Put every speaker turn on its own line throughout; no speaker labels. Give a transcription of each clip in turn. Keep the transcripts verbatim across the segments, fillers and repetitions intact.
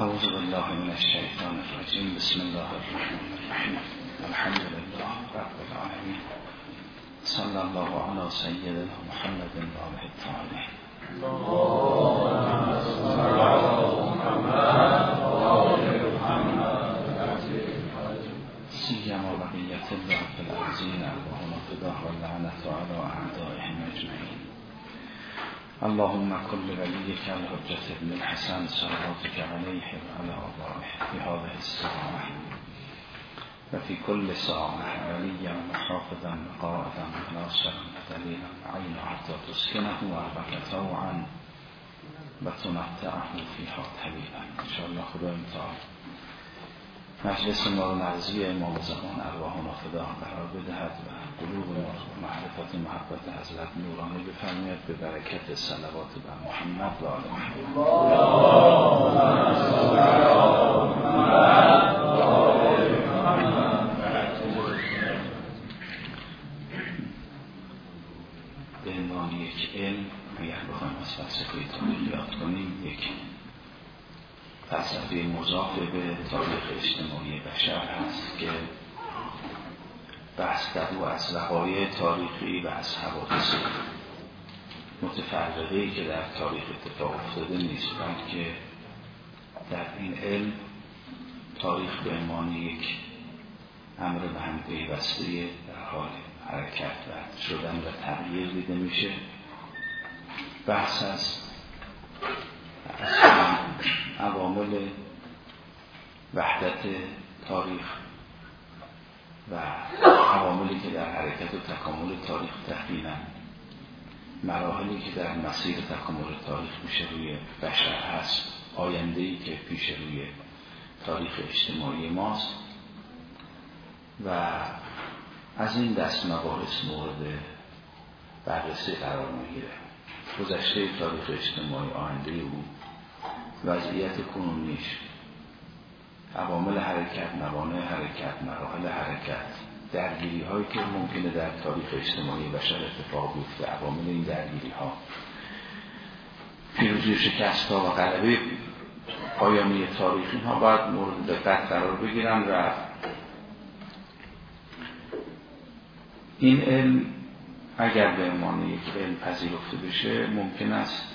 اعوذ بالله من الشیطان الرجیم. بسم الله الرحمن الرحیم. الحمد لله رب العالمین. صلی الله علی سیدنا محمد و آله الطاهرین. اللهم صل علی محمد و آل محمد سیما بقیت الله فی الارضین اللهم فداه و لعنت علی اعدائهم اجمعین. اللهم كل وليك الحجة ابن الحسن صلواتك عليه وعلى آبائه في هذه الساعة وفي كل ساعة وليا وحافظا وقائدا وناصرا ودليلا وعينا حتى تسكنه أرضك طوعا وتمتعه فيها طويلا. إن شاء الله خداوند تعالی مجلس ما رو نرضی امام زمان ارواحنا فدا قرار بدهد و قلوب ما رو معرفت محبت حضرت نورانی بفرماید به برکت صلوات بر محمد و آل محمد. به عنوان یک علم اگر بخوایم از فلسفه تاریخ یاد کنیم، یک فلسفه مضاف به تاریخ اجتماعی بشر هست که بحث در او از وقایع تاریخی و از حوادث متفرقه‌ای که در تاریخ اتفاق افتاده نیست، بلکه در این علم تاریخ به عنوان یک امر به هم پیوسته در حال حرکت و شدن و تغییر دیده میشه. بحث از اصلا عوامل وحدت تاریخ و عواملی که در حرکت و تکامل تاریخ تحویلن، مراحلی که در مسیر تکامل تاریخ میشه روی بشر هست، آینده‌ای که پیش روی تاریخ اجتماعی ماست و از این دست مباحث مورد بررسی قرار میگیره. گذشته تاریخ اجتماعی، آینده او، وضعیت کنونیش، عوامل حرکت، موانع حرکت، مراحل حرکت، درگیری هایی که ممکنه در تاریخ اجتماعی بشر اتفاق بیفته، عوامل این درگیری ها، پیروزی و شکست ها و غلبه پایانی تاریخی ها باید مورد دقت قرار بگیرن و این علم اگر به عنوان یک علم پذیرفته بشه ممکن است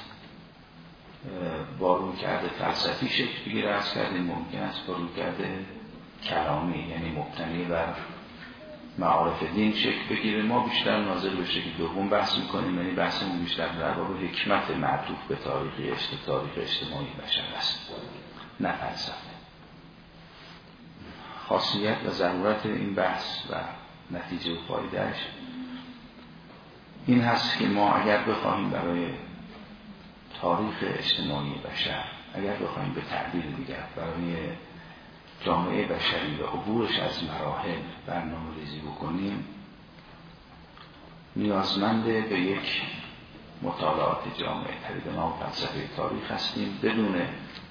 با رویکرد فلسفی شکل بگیره. از کردیم ممکن است با رویکرد کلامی، یعنی مبتنی بر معارف دین شکل بگیره. ما بیشتر ناظر به شکل دوم بحث میکنیم، یعنی بحثمون بیشتر در باب حکمت معطوف به تاریخ تاریخ اجتماعی بشر است، نه فلسفه. خاصیت و ضرورت این بحث و نتیجه و فایدهش این هست که ما اگر بخواهیم برای تاریخ اجتماعی بشر، اگر بخواهیم به تعبیر دیگر برای جامعه بشری و عبورش از مراحل برنامه‌ریزی بکنیم، نیازمند به یک مطالعات جامعه تری به نام فلسفه تاریخ هستیم. بدون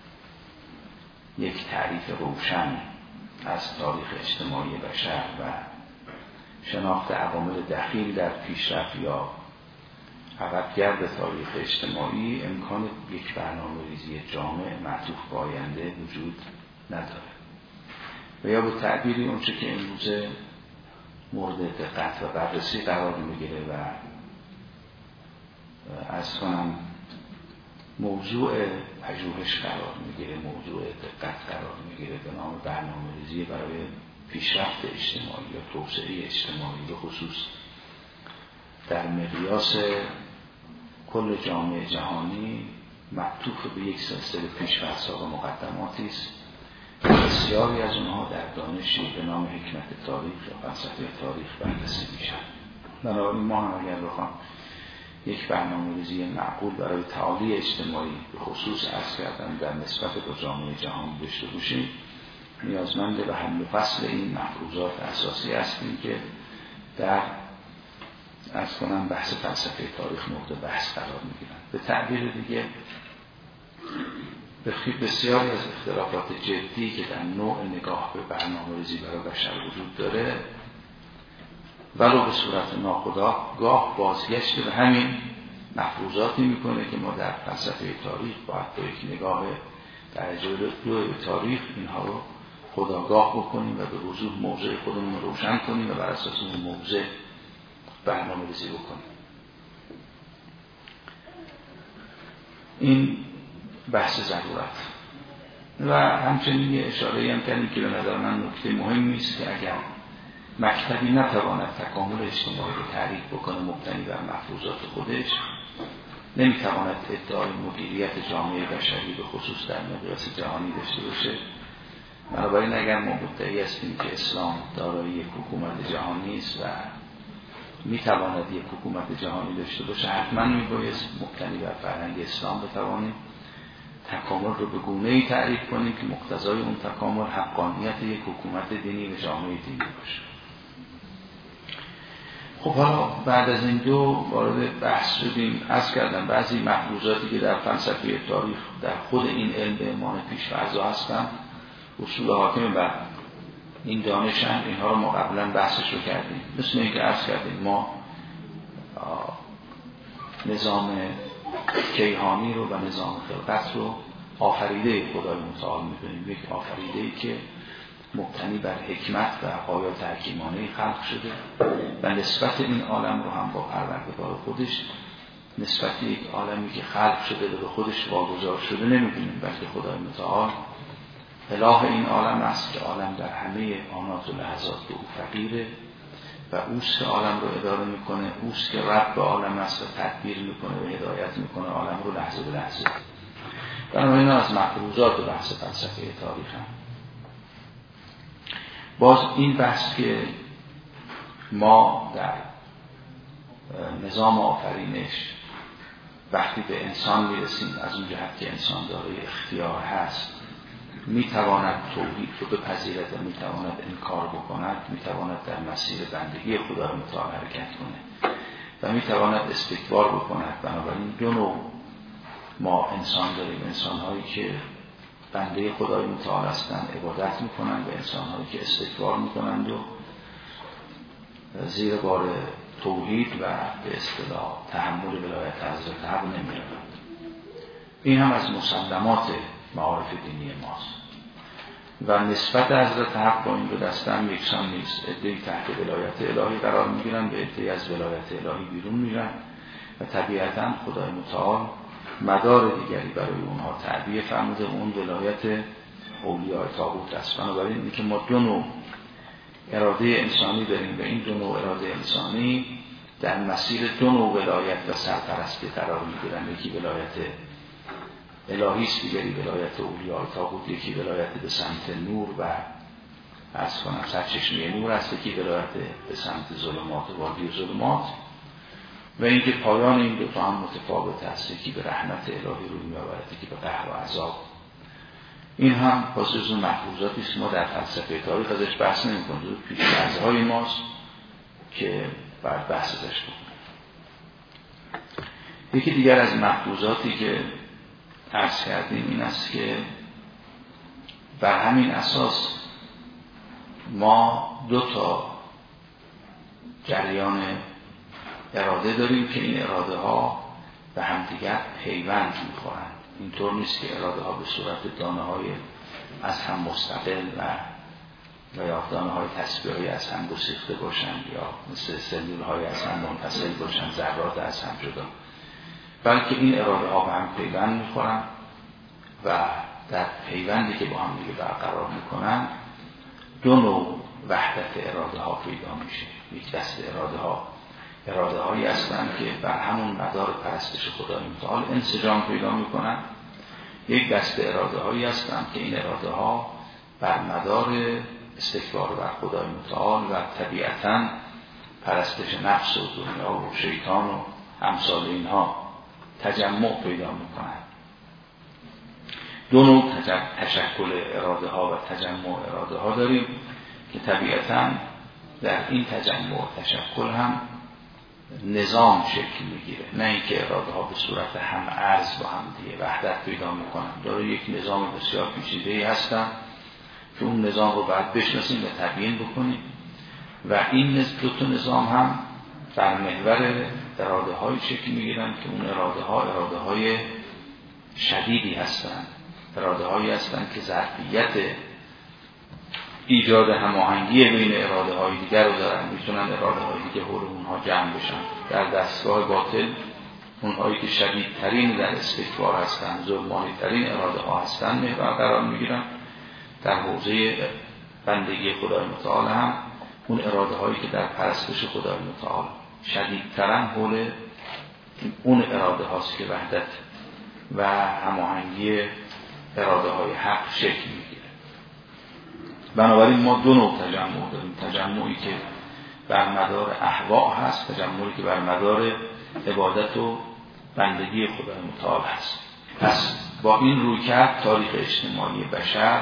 یک تعریف روشن از تاریخ اجتماعی بشر و شناخت عوامل دخیل در پیشرفت یا عقبگرد تاریخ اجتماعی، امکان یک برنامه‌ریزی جامع معطوف به آینده وجود نداره. و یا به تعبیری اونچه که امروز مورد دقت و بررسی قرار میگیره و از کنم موضوع پژوهش قرار میگیره، موضوع دقت قرار میگیره به نام برنامه‌ریزی برای پیشرفت اجتماعی یا توسعه اجتماعی، به خصوص در مقیاس کل جامعه جهانی، معطوف به یک سلسله پیش‌فرض‌ها و مقدماتی است. بسیاری از اونها در دانشی به نام حکمت تاریخ یا فلسفه تاریخ بررسی میشن. بنابراین ما هم اگر بخوام یک برنامه‌ریزی معقول برای تعالی اجتماعی به خصوص عرض کردن در نسبت با جامعه جهانی داشته باشیم، نیازمند به حل و فصل این مفروضات اساسی هستیم که در از کنم بحث فلسفه تاریخ مورد بحث قرار میگیرن. به تعبیر دیگه بسیاری از اختلافات جدی که در نوع نگاه به برنامه‌ریزی برای بشر وجود داره، ولو به صورت ناخودآگاه گاه بازگشت به همین مفروضاتی میکنه که ما در فلسفه تاریخ باید با یک نگاه درجه دو تاریخ اینها رو خودآگاه بکنیم و به وضوح موضع خودمون رو روشن کنیم و بر اساس اون موضع برنامه‌ریزی بکنیم. این بحث ضرورت. و همچنین یه اشاره هم کردیم که به نظر من نکته مهمی است که اگر مکتبی نتواند تکامل اجتماعی رو تعریف بکنه مبتنی بر مفروضات خودش، نمیتواند ادعای مدیریت جامعه بشری به خصوص در مقیاس جهانی داشته باشه. بنابراین اگر ما مدعی هستیم که اسلام دارای یک حکومت جهانی است و میتواند یک حکومت جهانی داشته باشه، حتما میبایست مبتنی بر فرهنگ اسلام بتوانیم تکامل رو به گونه‌ای تعریف کنیم که مقتضای اون تکامل حقانیت یک حکومت دینی و جامعه دینی باشه. خب حالا بعد از این دو وارد بحث شدیم. عرض کردم بعضی محفوظاتی که در فلسفه تاریخ در خود این علم به عنوان پیش‌فرض‌ها هستن، اصول حاکم بر این دانشن، اینها رو ما قبلا بحثش رو کردیم. مثل اینکه عرض کردیم ما نظام کیهانی رو و نظام خلقت رو آفریده خدای متعال می‌دونیم، یک آفریده‌ای که مبتنی بر حکمت و آیات حکیمانه خلق شده و نسبت این عالم رو هم با پروردگار خودش نسبت یک عالمی که خلق شده و به خودش واگذار شده نمی‌بینیم، بلکه خدای متعال اله این عالم است که عالم در همه آنات و لحظات به او فقیره و اوست که عالم رو اداره میکنه، اوست که رب عالم است و تدبیر میکنه و هدایت میکنه عالم رو لحظه به لحظه. بنابراین از مفروضات و بحث فلسفه تاریخ هم باز این بحث که ما در نظام آفرینش وقتی به انسان میرسیم از اون جهت که انسان دارای اختیار هست، میتواند توحید رو بپذیرد و میتواند انکار بکند، میتواند در مسیر بندگی خدا متعال حرکت کنه و میتواند استکبار بکند. بنابراین دو نوع ما انسان داریم، انسان‌هایی که بنده خدای متعال هستند عبادت میکنند و انسان‌هایی که استکبار میکنند و زیر بار توحید و به اصطلاح تحمل ولایت حضرت حق نمی‌روند. این هم از مسلمات معارف دینی ماست و نسبت حضرت حق با این دو دسته هم یکسان نیست. عده‌ای تحت ولایت الهی قرار میگیرن و عده‌ای از ولایت الهی بیرون میرن و طبیعتاً خدای متعال مدار دیگری برای اونها تعبیه فرموده، اون ولایت اولیاء طاغوت است. بنابراین اینکه ما دو نوع اراده انسانی داریم و این دو نوع اراده انسانی در مسیر دو نوع ولایت و سرپرستی قرار میگیرن، یکی ولایت الهی است، دیگری ولایت اولیاء طاغوت، یکی ولایت به سمت نور و عرض کنم سرچشمه نور است، یکی ولایت به سمت ظلمات و وادی ظلمات و اینکه پایان این دو تا هم متفاوت است، یکی به رحمت الهی روی می‌آورد، یکی به قهر و عذاب. این هم خصوص محفوظاتی است ما در فلسفه تاریخ ازش بحث نمی‌کنیم، پیش‌فرض‌های ماست که باید بحث ازش کنیم. یکی دیگر از محفوظاتی که عرض کردیم این است که بر همین اساس ما دو تا جریان اراده داریم که این اراده ها به همدیگر پیوند میخورند. اینطور نیست که اراده ها به صورت دانه های از هم مستقل و و یا دانه های تصویری از هم گسیخته باشند یا مثل سلول های از هم منفصل باشند، ذرات از هم جدا، بلکه این اراده ها به هم پیوند میخورن و در پیوندی که با هم دیگه برقرار میکنن دو نوع وحدت اراده ها پیدا میشه. یک دست اراده ها اراده هایی هستند که بر همون مدار پرستش خدای متعال انسجام پیدا میکنن، یک دست اراده هایی هستند که این اراده ها بر مدار استکبار بر خدای متعال و طبیعتاً پرستش نفس و دنیا و شیطان و امثال اینها تجمع پیدا میکنن. دو نوع تشکل اراده ها و تجمع اراده ها داریم که طبیعتاً در این تجمع و تشکل هم نظام شکل میگیره، نه اینکه اراده ها به صورت هم ارز با هم دیگه وحدت پیدا میکنن. داره یک نظام بسیار پیچیده‌ای هستن که اون نظام رو باید بشناسیم و تبیین بکنیم و این دو تا نظام هم بر محور اراده های شکل میگیرن که اون اراده ها اراده های شدیدی هستن اراده هایی هستند که ظرفیت ایجاد هماهنگی بین اراده های دیگر رو دارن، میتونن اراده های دیگه حول اونها جمع بشن. در دستگاه باطل اونهایی که شدیدترین در استکبار هستن، ظلمانی ترین اراده ها هستن محور قرار میگیرن. در حوزه بندگی خدای متعال هم اون اراده هایی که در پرستش خدای متعال شدیدترن حول اون اراده هاست که وحدت و هماهنگی اراده های حق شکل میگیره. بنابراین ما دو نوع تجمع داریم، تجمعی که بر مدار احوا هست، تجمعی که بر مدار عبادت و بندگی خدای متعال هست. پس با این رویکرد تاریخ اجتماعی بشر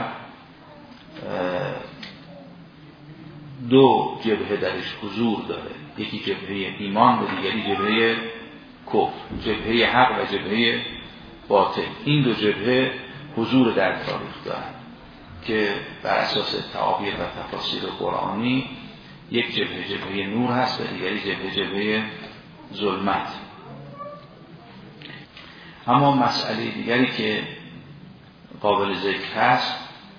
دو جبهه درش حضور داره، یکی جبهه ایمان و دیگری جبهه کفر، جبهه حق و جبهه باطل. این دو جبهه حضور در تاریخ دارند که بر اساس تعابیر و تفاسیر قرآنی یک جبهه جبهه نور هست و دیگری جبهه جبهه ظلمت. اما مسئله دیگری که قابل ذکر هست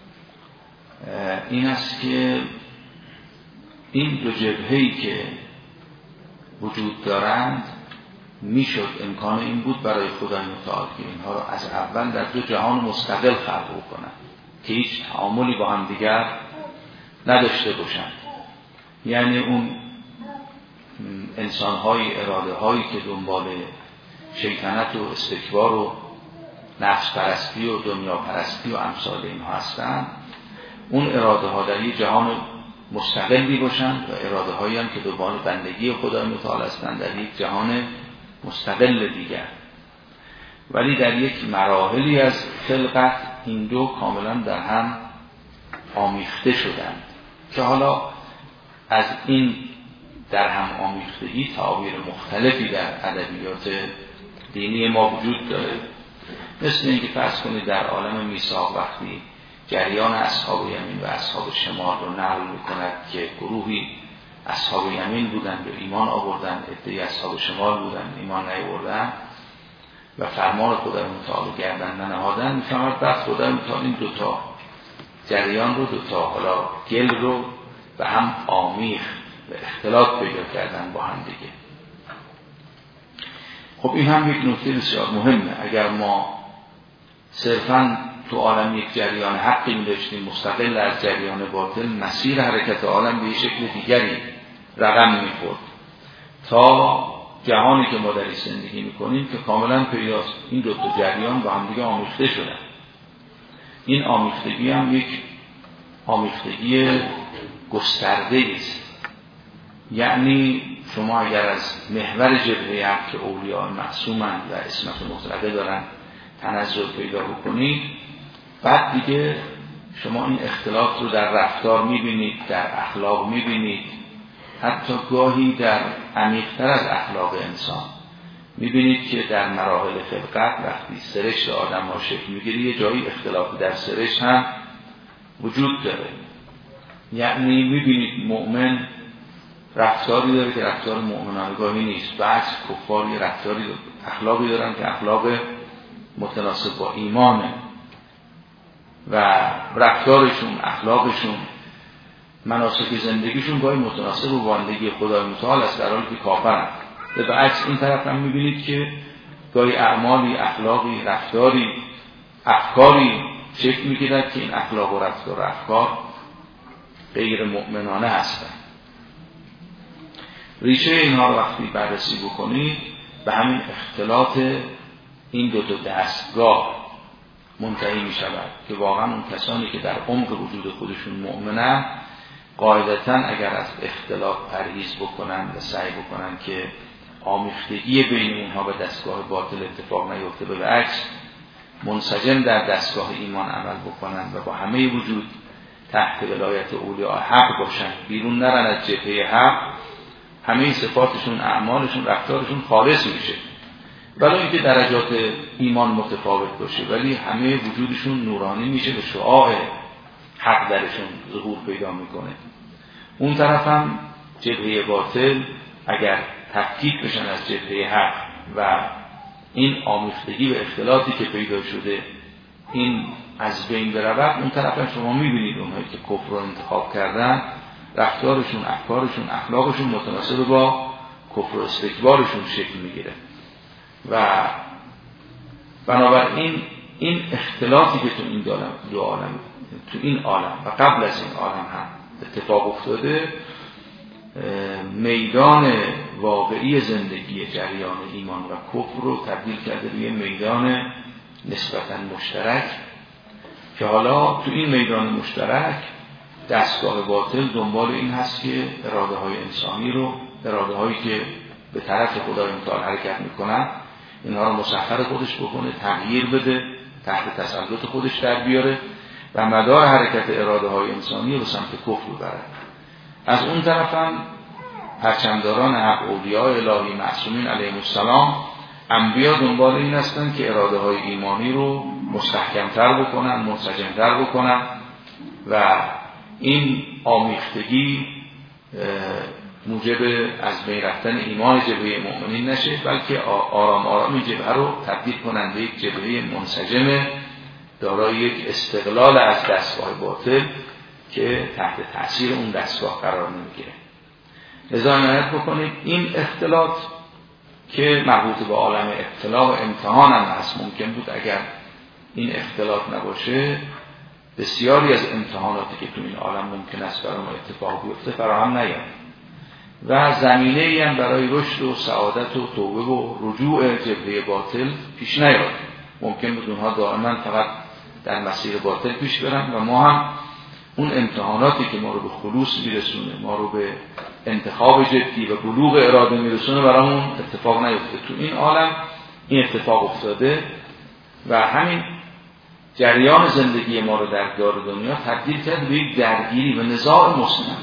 این است که این دو جبهه‌ای که وجود دارند میشد امکان این بود برای خدای متعال که اینها را از اول در دو جهان مستقل خلق کنند که هیچ تعاملی با هم دیگر نداشته باشند. یعنی اون انسان‌های اراده‌هایی که دنبال شیطنت و استکبار و نفس پرستی و دنیا پرستی و امثال اینها هستند، اون اراده ها در یک جهان مستقلی باشند و اراده هایی هم که دنبال بندگی خدای متعال هستند در یک جهان مستقل دیگر. ولی در یک مراحلی از خلقت این دو کاملا در هم آمیخته شدند که حالا از این در هم آمیختگی تعابیر مختلفی در ادبیات دینی ما وجود داره. مثل اینکه فرض کنید در عالم میثاق وقتی جریان اصحاب یمین و اصحاب شمال رو نقل میکند که گروهی اصحاب یمین بودند و ایمان آوردند، عده‌ای اصحاب شمال بودند ایمان نیاوردند و فرمان خدای متعال گردن ننهادند، میفهمد بعد خدای متعال این دوتا جریان رو دوتا حالا گل رو به هم آمیخت و اختلاط پیدا کردن با هم دیگه. خب این هم یک نکته بسیار مهمه. اگر ما صرفاً تو عالم یک جریان حقی می‌داشتیم مستقل از جریان باطل، مسیر حرکت عالم به شکل دیگری رقم می‌خورد تا جهانی که ما در زندگی می‌کنیم که کاملاً پیداست این دو تا جریان با هم دیگه آمیخته شدن. این آمیختگی هم یک آمیختگی گسترده است. یعنی شما اگر از محور جبهه حق که اولیاء معصومند و عصمت مطلقه دارن تنزل پیدا بکنید، بعد دیگه شما این اختلاف رو در رفتار میبینید، در اخلاق میبینید، حتی گاهی در عمیق‌تر از اخلاق انسان میبینید که در مراحل خلقت وقتی سرشت آدم ها شکل میگیره یه جایی اختلاف در سرشت هم وجود داره. یعنی میبینید مؤمن رفتاری داره که رفتار مؤمنانه گاهی نیست، بعض کفاری رفتاری اخلاقی دارن که اخلاق متناسب با ایمانه و رفتارشون، اخلاقشون، مناسک زندگیشون گاهی متناسب با بندگی خدای متعال است در حالی که کافرن. به عکس این طرف هم میبینید که گاهی اعمالی، اخلاقی، رفتاری، افکاری شکل میگیرد که این اخلاق و رفتار و افکار غیر مؤمنانه هستند. ریشه اینها رو وقتی بررسی بکنید به همین اختلاط این دو تا دستگاه منتهی می شود که واقعا اون کسانی که در عمق وجود خودشون مؤمنن قاعدتاً اگر از اختلاط پرهیز بکنن و سعی بکنن که آمیختگی بین اونها به دستگاه باطل اتفاق نیفته، به عکس منسجم در دستگاه ایمان عمل بکنن و با همه وجود تحت ولایت اولیاء حق باشن، بیرون نرن از جبهه حق، همه صفاتشون، اعمالشون، رفتارشون خالص میشه. ولی اینکه درجات ایمان متفاوت باشه ولی همه وجودشون نورانی میشه و شعاع حق درشون ظهور پیدا میکنه. اون طرف هم جبهه باطل اگر تفکیک بشن از جبهه حق و این آمیختگی و اختلاطی که پیدا شده این از بین برود، اون طرف شما میبینید اونهایی که کفر رو انتخاب کردن رفتارشون، افکارشون، اخلاقشون متناسب با کفر و استکبارشون شکل میگیره. و بنابراین این اختلاطی که تو این دو عالم، تو این عالم و قبل از این عالم هم اتفاق افتاده، میدان واقعی زندگی جریان ایمان و کفر رو تبدیل کرده به میدان نسبتاً مشترک که حالا تو این میدان مشترک دستگاه باطل دنبال این هست که اراده های انسانی رو، اراده هایی که به طرف خدای متعال حرکت میکنن، اینها رو مسخر خودش بکنه، تغییر بده، تحت تسلط خودش در بیاره و مدار حرکت اراده های انسانی رو به سمت کفر ببره. از اون طرف هم پرچمداران حق، اولیاء الهی معصومین علیهم السلام، انبیا دنبال این هستن که اراده های ایمانی رو مستحکمتر بکنن، منسجمتر بکنن و این آمیختگی موجب از بین رفتن ایمان جبهه مؤمنین نشه، بلکه آرام آرام این جبهه رو تبدیل کنن به یک جبهه منسجم دارای یک استقلال از دستگاه باطل که تحت تأثیر اون دستگاه قرار نمیگیره. لذا عنایت بکنید این اختلاط که مربوط به عالم ابتلا و امتحان هم هست، ممکن بود اگر این اختلاط نباشه بسیاری از امتحاناتی که تو این عالم ممکن است برای ما اتفاق بیفته فراهم نیاد و زمینه‌ای هم برای رشد و سعادت و توبه و رجوع جبهه باطل پیش نیاد. ممکن بود اونها دائما فقط در مسیر باطل پیش برن و ما هم اون امتحاناتی که ما رو به خلوص میرسونه، ما رو به انتخاب جدی و بلوغ اراده میرسونه برامون اتفاق نیفته. تو این عالم این اتفاق افتاده و همین جریان زندگی ما رو در دار دنیا تبدیل کرد به یک درگیری و نزاع مستمر.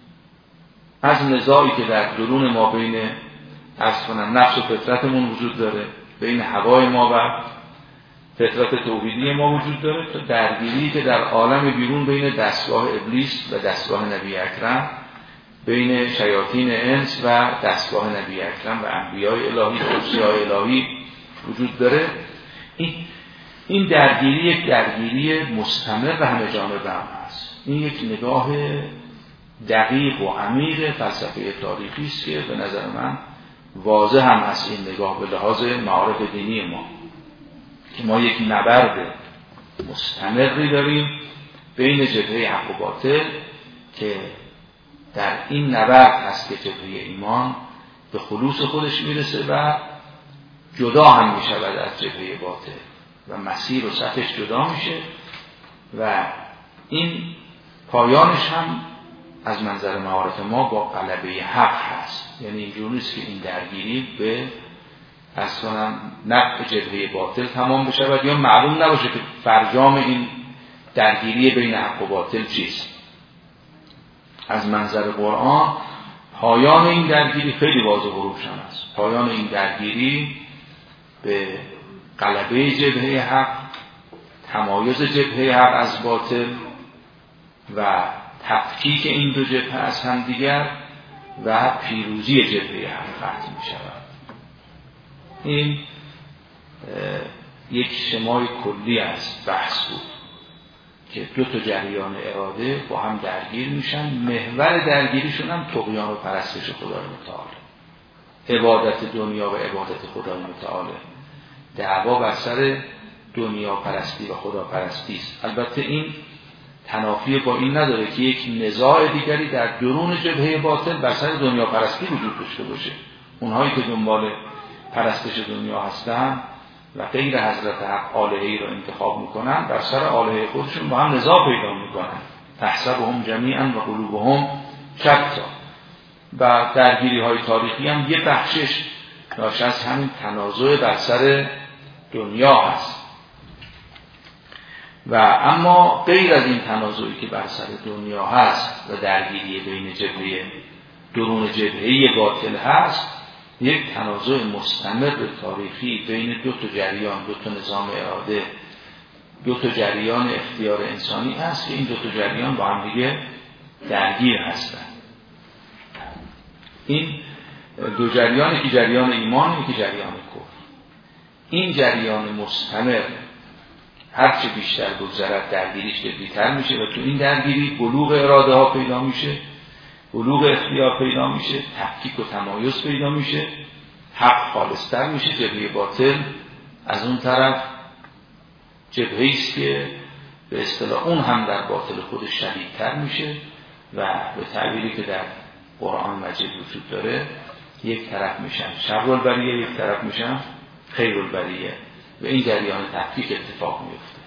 از نزاعی که در درون ما بین از کنم نفس و فطرتمون وجود داره، بین هوای ما و فطرت توحیدی ما وجود داره، تا درگیری که در عالم بیرون بین دستگاه ابلیس و دستگاه نبی اکرم، بین شیاطین انس و دستگاه نبی اکرم و انبیاء الهی و اوصیاء الهی وجود داره. این این درگیری یک درگیری مستمر و همه جانبه هم هست. این یک نگاه دقیق و عمیق فلسفه تاریخی است که به نظر من واضح هم هست این نگاه به لحاظ معارف دینی ما، که ما یک نبرد مستمری داریم بین جبهه حق و باطل که در این نبرد هست که جبهه ایمان به خلوص خودش میرسه و جدا هم میشود از جبهه باطل و مسیر و سطحش جدا میشه و این پایانش هم از منظر معارف ما با غلبه حق هست. یعنی اینجور نیست که این درگیری به اصلا نفع جبهه باطل تمام بشود یا معلوم نباشه که فرجام این درگیری بین حق و باطل چیست. از منظر قرآن پایان این درگیری خیلی واضح و روشن است. پایان این درگیری به غلبه جبهه حق، تمایز جبهه حق از باطل و تفکیک این دو جبهه از هم دیگر و پیروزی جبهه حق قطعی می شود. این یک شمای کلی از بحث بود که دو تا جریان اراده با هم درگیر میشن، محور درگیریشون هم طغیان و پرستش خدای متعال، عبادت دنیا و عبادت خدای متعال، دعوا بر سر دنیا پرستی و خدا پرستی است. البته این تنافی با این نداره که یک نزاع دیگری در درون جبهه باطل بر سر دنیا پرستی وجود داشته باشه. اونهایی که دنبال پرستش دنیا هستن و غیر حضرت حق آلهه‌ای رو انتخاب میکنن، بر سر آلهه خودشون با هم نزاع پیدا میکنن. تحسبهم جمیعا و قلوبهم شتى. و درگیری های تاریخی هم یه بخشش ناشی از همین تنازع بر سر دنیا هست. و اما غیر از این تنازعی که بر سر دنیا هست و درگیری بین جبهه درون جبهه باطل هست، یک تنازع مستمر تاریخی بین دو تا جریان، دو تا نظام اراده، دو تا جریان اختیار انسانی هست که این دو تا جریان با هم دیگه درگیر هستند. این دو جریان، یکی جریان ایمان، یکی جریان کفر. این جریان مستمر هرچه بیشتر بگذرد درگیریش جدی‌تر میشه و تو این درگیری بلوغ اراده ها پیدا میشه، بلوغ اختیار پیدا میشه، تفکیک و تمایز پیدا میشه، حق خالصتر میشه، جبهه باطل از اون طرف جبهه‌ای است که به اصطلاح اون هم در باطل خودش شدیدتر میشه و به تعبیری که در قرآن مجید وجود داره یک طرف میشن شر البریه، یک طرف میشن خیر البریه و این جریان تفکیک اتفاق میفته.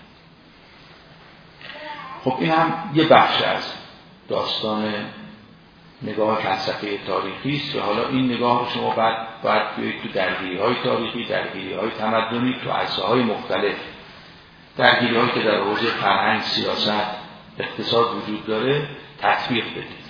خب این هم یه بخش از داستان نگاه فلسفه تاریخی است که حالا این نگاه رو شما بعد باید تو درگیری‌های تاریخی، درگیری‌های تمدنی، تو عرصه‌های مختلف، درگیری‌هایی که در حوزه فرهنگ، سیاست، اقتصاد وجود داره تطبیق بدید.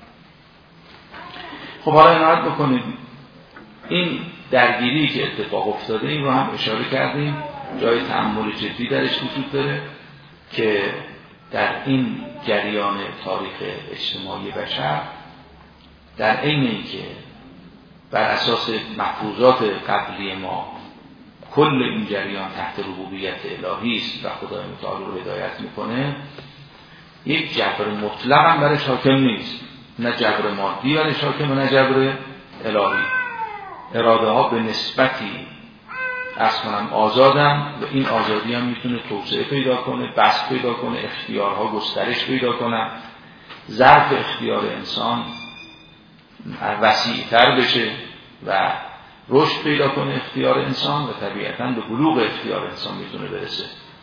خب حالا عنایت بکنید این درگیری که اتفاق افتاده این رو هم اشاره کردیم، جای تأمل جدی درش وجود داره که در این جریان تاریخ اجتماعی بشر در عین اینکه بر اساس محفوظات قبلی ما کل این جریان تحت ربوبیت الهی است و خدای متعال رو هدایت میکنه، یک جبر مطلق هم برش حاکم نیست، نه جبر مادی برش حاکم و نه جبر الهی. اراده ها به نسبتی اصلا آزادن و این آزادی هم میتونه توسعه پیدا کنه، بسط پیدا کنه، اختیارها گسترش پیدا کنه، ظرف اختیار انسان وسیع‌تر بشه و رشد پیدا کنه اختیار انسان و طبیعتاً به بلوغ اختیار انسان میتونه برسه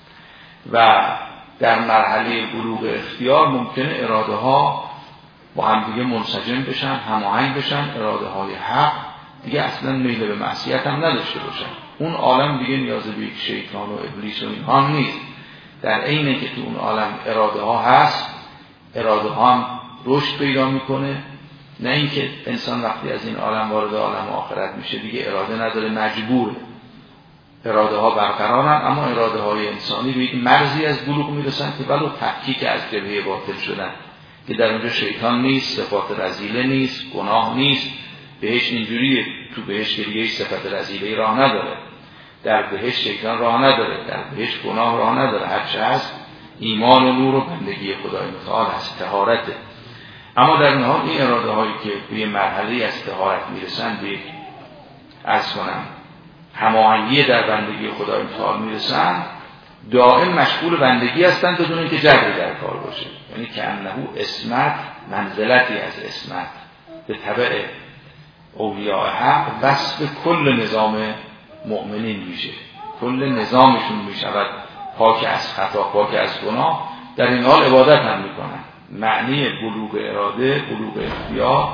و در مرحله بلوغ اختیار ممکنه اراده ها با هم دیگه منسجم بشن، هماهنگ بشن، اراده های حق دیگه اصلا میل به معصیت هم نداشته باشن. اون عالم دیگه نیاز به یک شیطان و ابلیس و اینها هم نیست. در عینی که تو اون عالم اراده ها هست، اراده ها هم رشد پیدا میکنه. نه اینکه انسان وقتی از این عالم وارد عالم آخرت میشه دیگه اراده نداره، مجبوره. اراده ها برقرارن اما اراده های انسانی به یک مرزی از بلوغ میرسن که ولو تفکیک از جبهه باطل شدن که در اونجا شیطان نیست، صفات رذیله نیست، گناه نیست. بهش اینجوریه، تو بهش که دیگه صفت رذیله راه نداره، در بهش شیطان راه نداره، در بهش گناه راه نداره. هرچه هست ایمان و نور و بندگی خدای متعال هست، طهارته. اما در نهایت این اراده هایی که به مرحله از طهارت میرسن، به از کنم هماهنگی در بندگی خدای متعال میرسن، دائم مشغول بندگی هستند بدون اینکه جبری در کار باشه. یعنی که انه اسمت منزلتی از اسمت به تبع اولیاء حق وصف کل نظام مؤمنین میشه، کل نظامشون میشود پاک از خطا، پاک از گناه. در این حال عبادت هم میکنن. معنی بلوغ اراده، بلوغ اختیار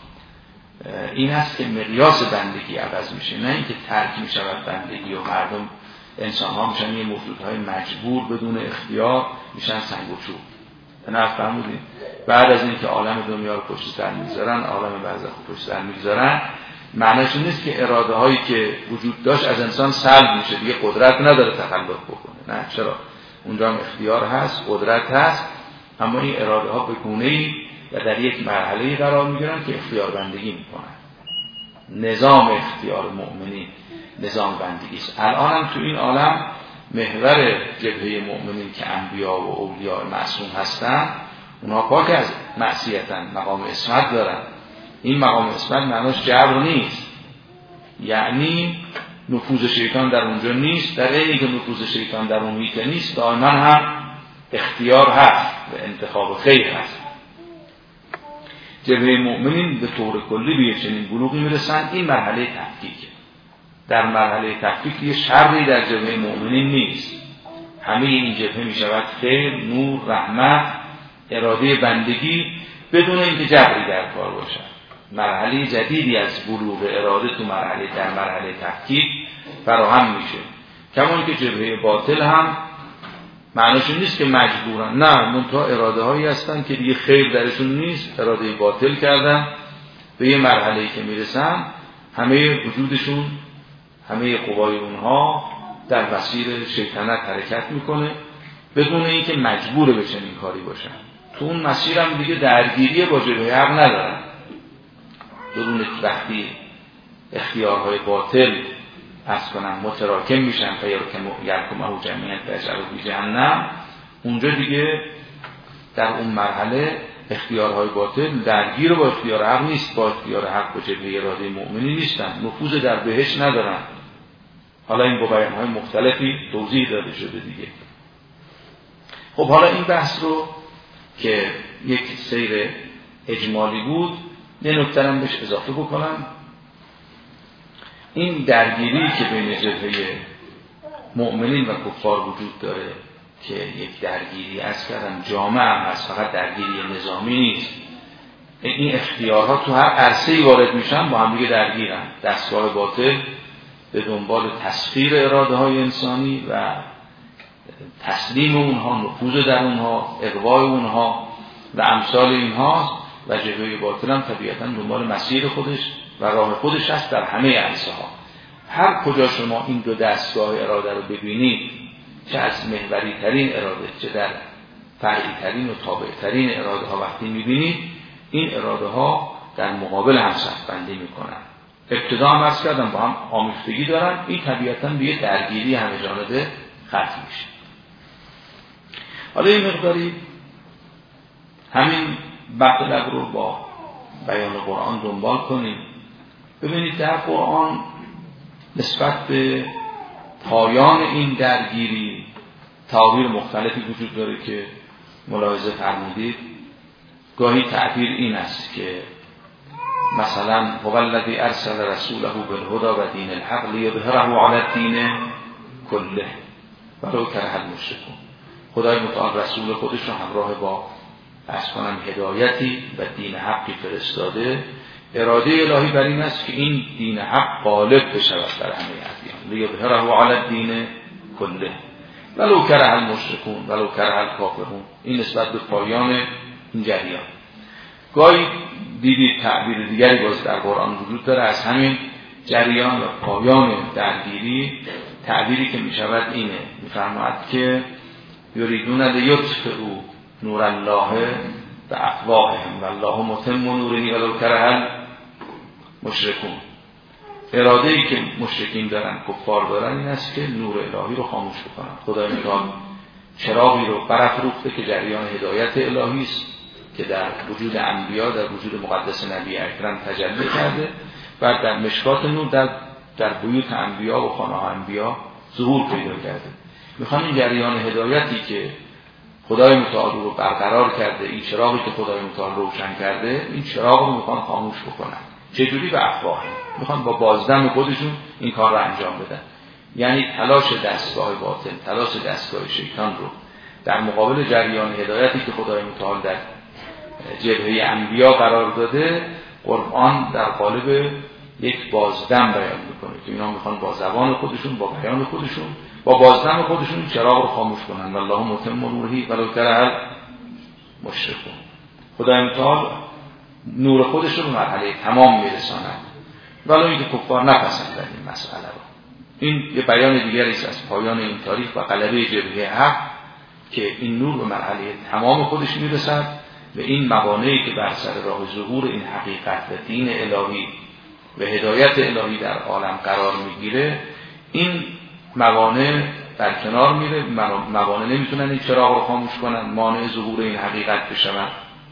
این است که مقیاس بندگی عوض میشه، نه اینکه ترک میشود بندگی و مردم انسان ها میشن یه موجودهای مجبور بدون اختیار، میشن سنگ و چوب. نه فرمودین بعد از اینکه عالم دنیا رو پشت سر میگذارن، عالم برزخ رو پشت سر میگذارن، معنیش نیست که اراده هایی که وجود داشت از انسان سلب میشه، دیگه قدرت نداره تخلف بکنه. نه، چرا؟ اونجا هم اختیار هست، قدرت هست، اما این اراده ها به گونه‌ای و در یک مرحله قرار میگیرن که اختیار بندگی میکنن. نظام اختیار مؤمنین نظام بندگی است. الان هم تو این عالم محور جبهه مؤمنین که انبیا و اولیاء معصوم هستن، اونها پاک از معصیتن، مقام عصمت دارن. این مقام عصمت معناش جبر نیست، یعنی نفوذ شیطان در اونجا نیست. در حالی که نفوذ شیطان در اون محیط نیست، دائما هم اختیار هست و انتخاب خیر هست. جبهه مؤمنین به طور کلی به چنین بلوغی میرسن. این مرحله تفکیک. در مرحله تفکیک یه شری در جبهه مؤمنین نیست. همه این جبهه میشود خیر، نور، رحمت، اراده بندگی بدون اینکه جبری در کار باشد. مرحله جدیدی از بلوغ اراده تو مرحله در مرحله تفکیک فراهم میشه. کما که جبهه باطل هم معنیش نیست که مجبورن، نه، منتها اراده هایی هستن که دیگه خیر درشون نیست، اراده باطل کردن. به یه مرحله‌ای که میرسن همه وجودشون، همه قوای اونها در مسیر شیطنت حرکت میکنه بدون اینکه مجبور به چنین کاری باشن. تو اون مسیر هم دیگه درگیری با جبهه حق ندارن. بدون وقتی اختیارهای باطل از کنم متراکم میشن فیرکمه جمیعا فیجعلوا فی جهنم، اونجا دیگه در اون مرحله اختیارهای باطل درگیر با اختیار حق نیست، با اختیار حق و جبهه اراده مؤمنی نیستن، نفوذ در بهشت ندارن. حالا این با بیانهای مختلفی توضیح داده شده دیگه. خب حالا این بحث رو که یک سیر اجمالی بود، یه نکته هم بهش اضافه بکنم. این درگیری که بین جبهه مؤمنین و کفار وجود داره که یک درگیری از کردم جامع هم هست، فقط درگیری نظامی نیست. این اختیارها تو هر عرصه‌ای وارد میشن با هم دیگه درگیرن. دستگاه باطل به دنبال تسخیر اراده های انسانی و تسلیم اونها، نفوذ در اونها، اغوای اونها و امثال اینها، و جبهه باطل هم طبیعتاً دنبال مسیر خودش و راه خودش هست در همه عرصه ها. هر کجا شما این دو دستگاه اراده رو ببینید، چه از محوری ترین اراده چه در فرعی ترین و تابع ترین اراده ها وقتی میبینید، این اراده ها در مقابل هم صف بندی میکنن. ابتدا هم عرض کردم با هم آمیختگی دارن، این طبیعتاً به یه درگیری همه جانبه ختم میشه. حالا این مقداری همین مطلب رو با بیان قرآن دنبال کنیم. ببینید در قرآن نسبت به پایان این درگیری تعبیر مختلفی وجود داره که ملاحظه فرمودید. گاهی تعبیر این است که مثلا هو الذی ارسل رسوله بالهدی و دین الحق لیظهره علی الدین کله ولو کره المشرکون. خدای متعال رسول خودش رو همراه با از کنم هدایتی و دین حقی فرستاده. اراده الهی بر این است که این دین حق غالب بشود بر همه ادیان، لیظهره علی الدین کله ولو کره المشرکون ولو کره الکافرون. این نسبت به پایان این جریان. گاهی دیدید تعبیر دیگری باز در قرآن وجود داره از همین جریان و پایان درگیری. تعبیری که می شود اینه، می فرماید که یریدون لیطفئوا نور الله بافواههم والله متم نوره ولو کره المشرکون. اراده ای که مشرکین دارن، کفار دارن، این است که نور الهی رو خاموش بکنن. خدای متعال چراغی رو برافروخته که جریان هدایت الهی است که در وجود انبیا، در وجود مقدس نبی اکرم تجلی کرده و در مشکات نور در در بیوت انبیا و خانه ها انبیا ظهور پیدا کرده. میخوان این جریان هدایتی که خدای متعال رو برقرار کرده، این چراغی که خدای متعال روشن کرده، این چراغ رو میخوان خاموش بکنن. چجوری؟ به افواه. میخوان با بازدم خودشون این کار رو انجام بدن. یعنی تلاش دستگاه باطل، تلاش دستگاه شیطان رو در مقابل جریان هدایتی که خدای متعال در جبهه انبیا قرار داده، قرآن در قالب یک بازدم بیان میکنه که اینا میخوان با زبان خودشون، با بیان خودشون، با بازدم خودشون چراغ رو خاموش کنن. والله متم نوره ولو کره المشرکون. خدای متعال نور خودش رو به مرحله تمام میرساند ولو اینکه کفار نپسندن این مسئله رو. این یه بیان دیگری است از پایان این تاریخ و غلبه جبهه حق که این نور به مرحله تمام خودش میرسد و این موانعی که بر سر راه ظهور این حقیقت و دین الهی و هدایت الهی در عالم قرار میگیره، این موانع در کنار میره. موانع نمیتونن این چراغ رو خاموش کنن، مانع ظهور این حقیقت بشن.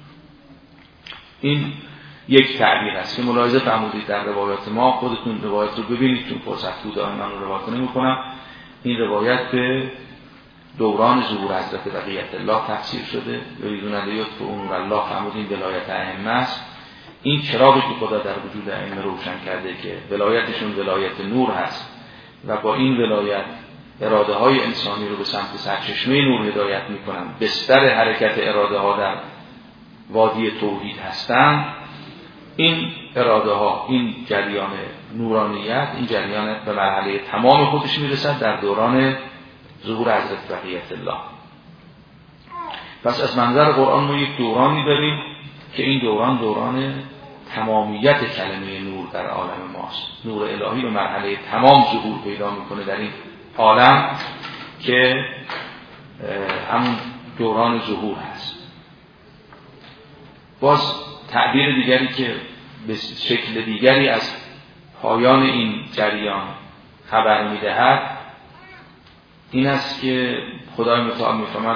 این یک تعبیر است که ملاحظه فرمودید در روایات ما. خودتون روایت رو ببینید چون فرصت بود من رو روایت نمی‌کنم. این روایت به دوران ظهور حضرت بقیت الله تفسیر شده. یریدون لیطفئوا نور الله، فرمودین ولایت ائمه است. این چراغی که خدا در وجود ائمه روشن کرده که ولایتشون ولایت نور هست و با این ولایت اراده های انسانی رو به سمت سرچشمه نور هدایت میکنن، بستر حرکت اراده ها در وادی توحید هستند. این اراده ها، این جریان نورانیت، این جریان به مرحله تمام خودش میرسد در دوران ظهور حضرت بقیت الله. پس از منظر قرآن ما یک دورانی داریم که این دوران دوران تمامیت کلمه نور در عالم ماست. نور الهی به مرحله تمام ظهور پیدا میکنه در این عالم که همون دوران ظهور هست. باز تعبیر دیگری که به شکل دیگری از پایان این جریان خبر میدهد این است که خدای متعال میفرماد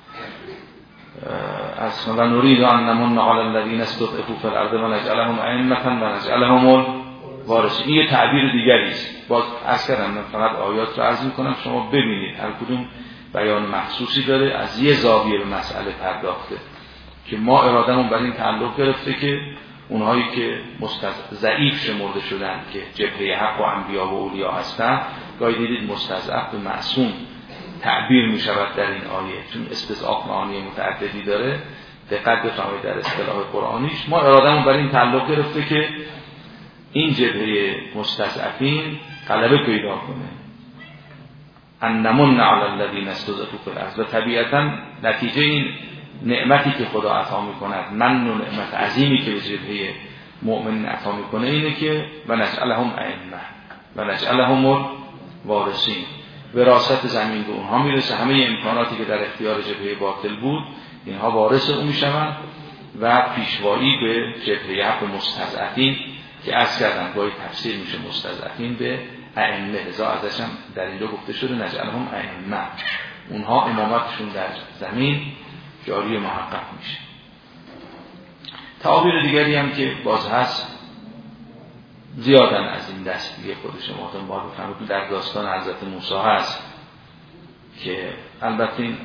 از و نريد ان نمن على الذين استضعفوا في الارض ونجعلهم ائمة ونجعلهم الوارثين. این تعبیر دیگری است. باز عرض کردم من فقط آیات رو عرض میکنم، شما ببینید هر کدوم بیان مخصوصی داره، از یه زاویه به مسئله پرداخته که ما ارادمون بر این تعلق گرفته که اونهایی که ضعیف شمرده شدن که جبهه حق و انبیا و اولیا هستن، گاهی دیدید مستضعف به معصوم تعبیر می شود در این آیه، چون استضعاف معانی متعددی داره. دقت بفرمایید در اصطلاح قرآنیش ما ارادمون بر این تعلق گرفته که این جبهه مستضعفین غلبه پیدا کنه. ان نمن علی الذین استضعفوا فی الارض. و طبیعتا نتیجه این نعمتی که خدا عطا میکند، من و نعمت عظیمی که به جبهه مؤمن عطا میکنه، اینه که و نجعلهم ائمه و نجعلهم الوارثین. وراثت زمین به اونها میرسه، همه امکاناتی که در اختیار جبهه باطل بود اینها وارث اون میشوند و پیشوایی به جبهه حق مستضعفین که عرض کردم گاهی تفسیر میشه مستضعفین به ائمه، رضا ازش هم در اینجا گفته شده نجعلهم ائمه، اونها امامتشون در زمین جاری محقق میشه. تعابیر دیگری هم که باز هست زیادن از این دست دیگه خود شما دنبال بفرمایید. در داستان حضرت موسی هست که البته این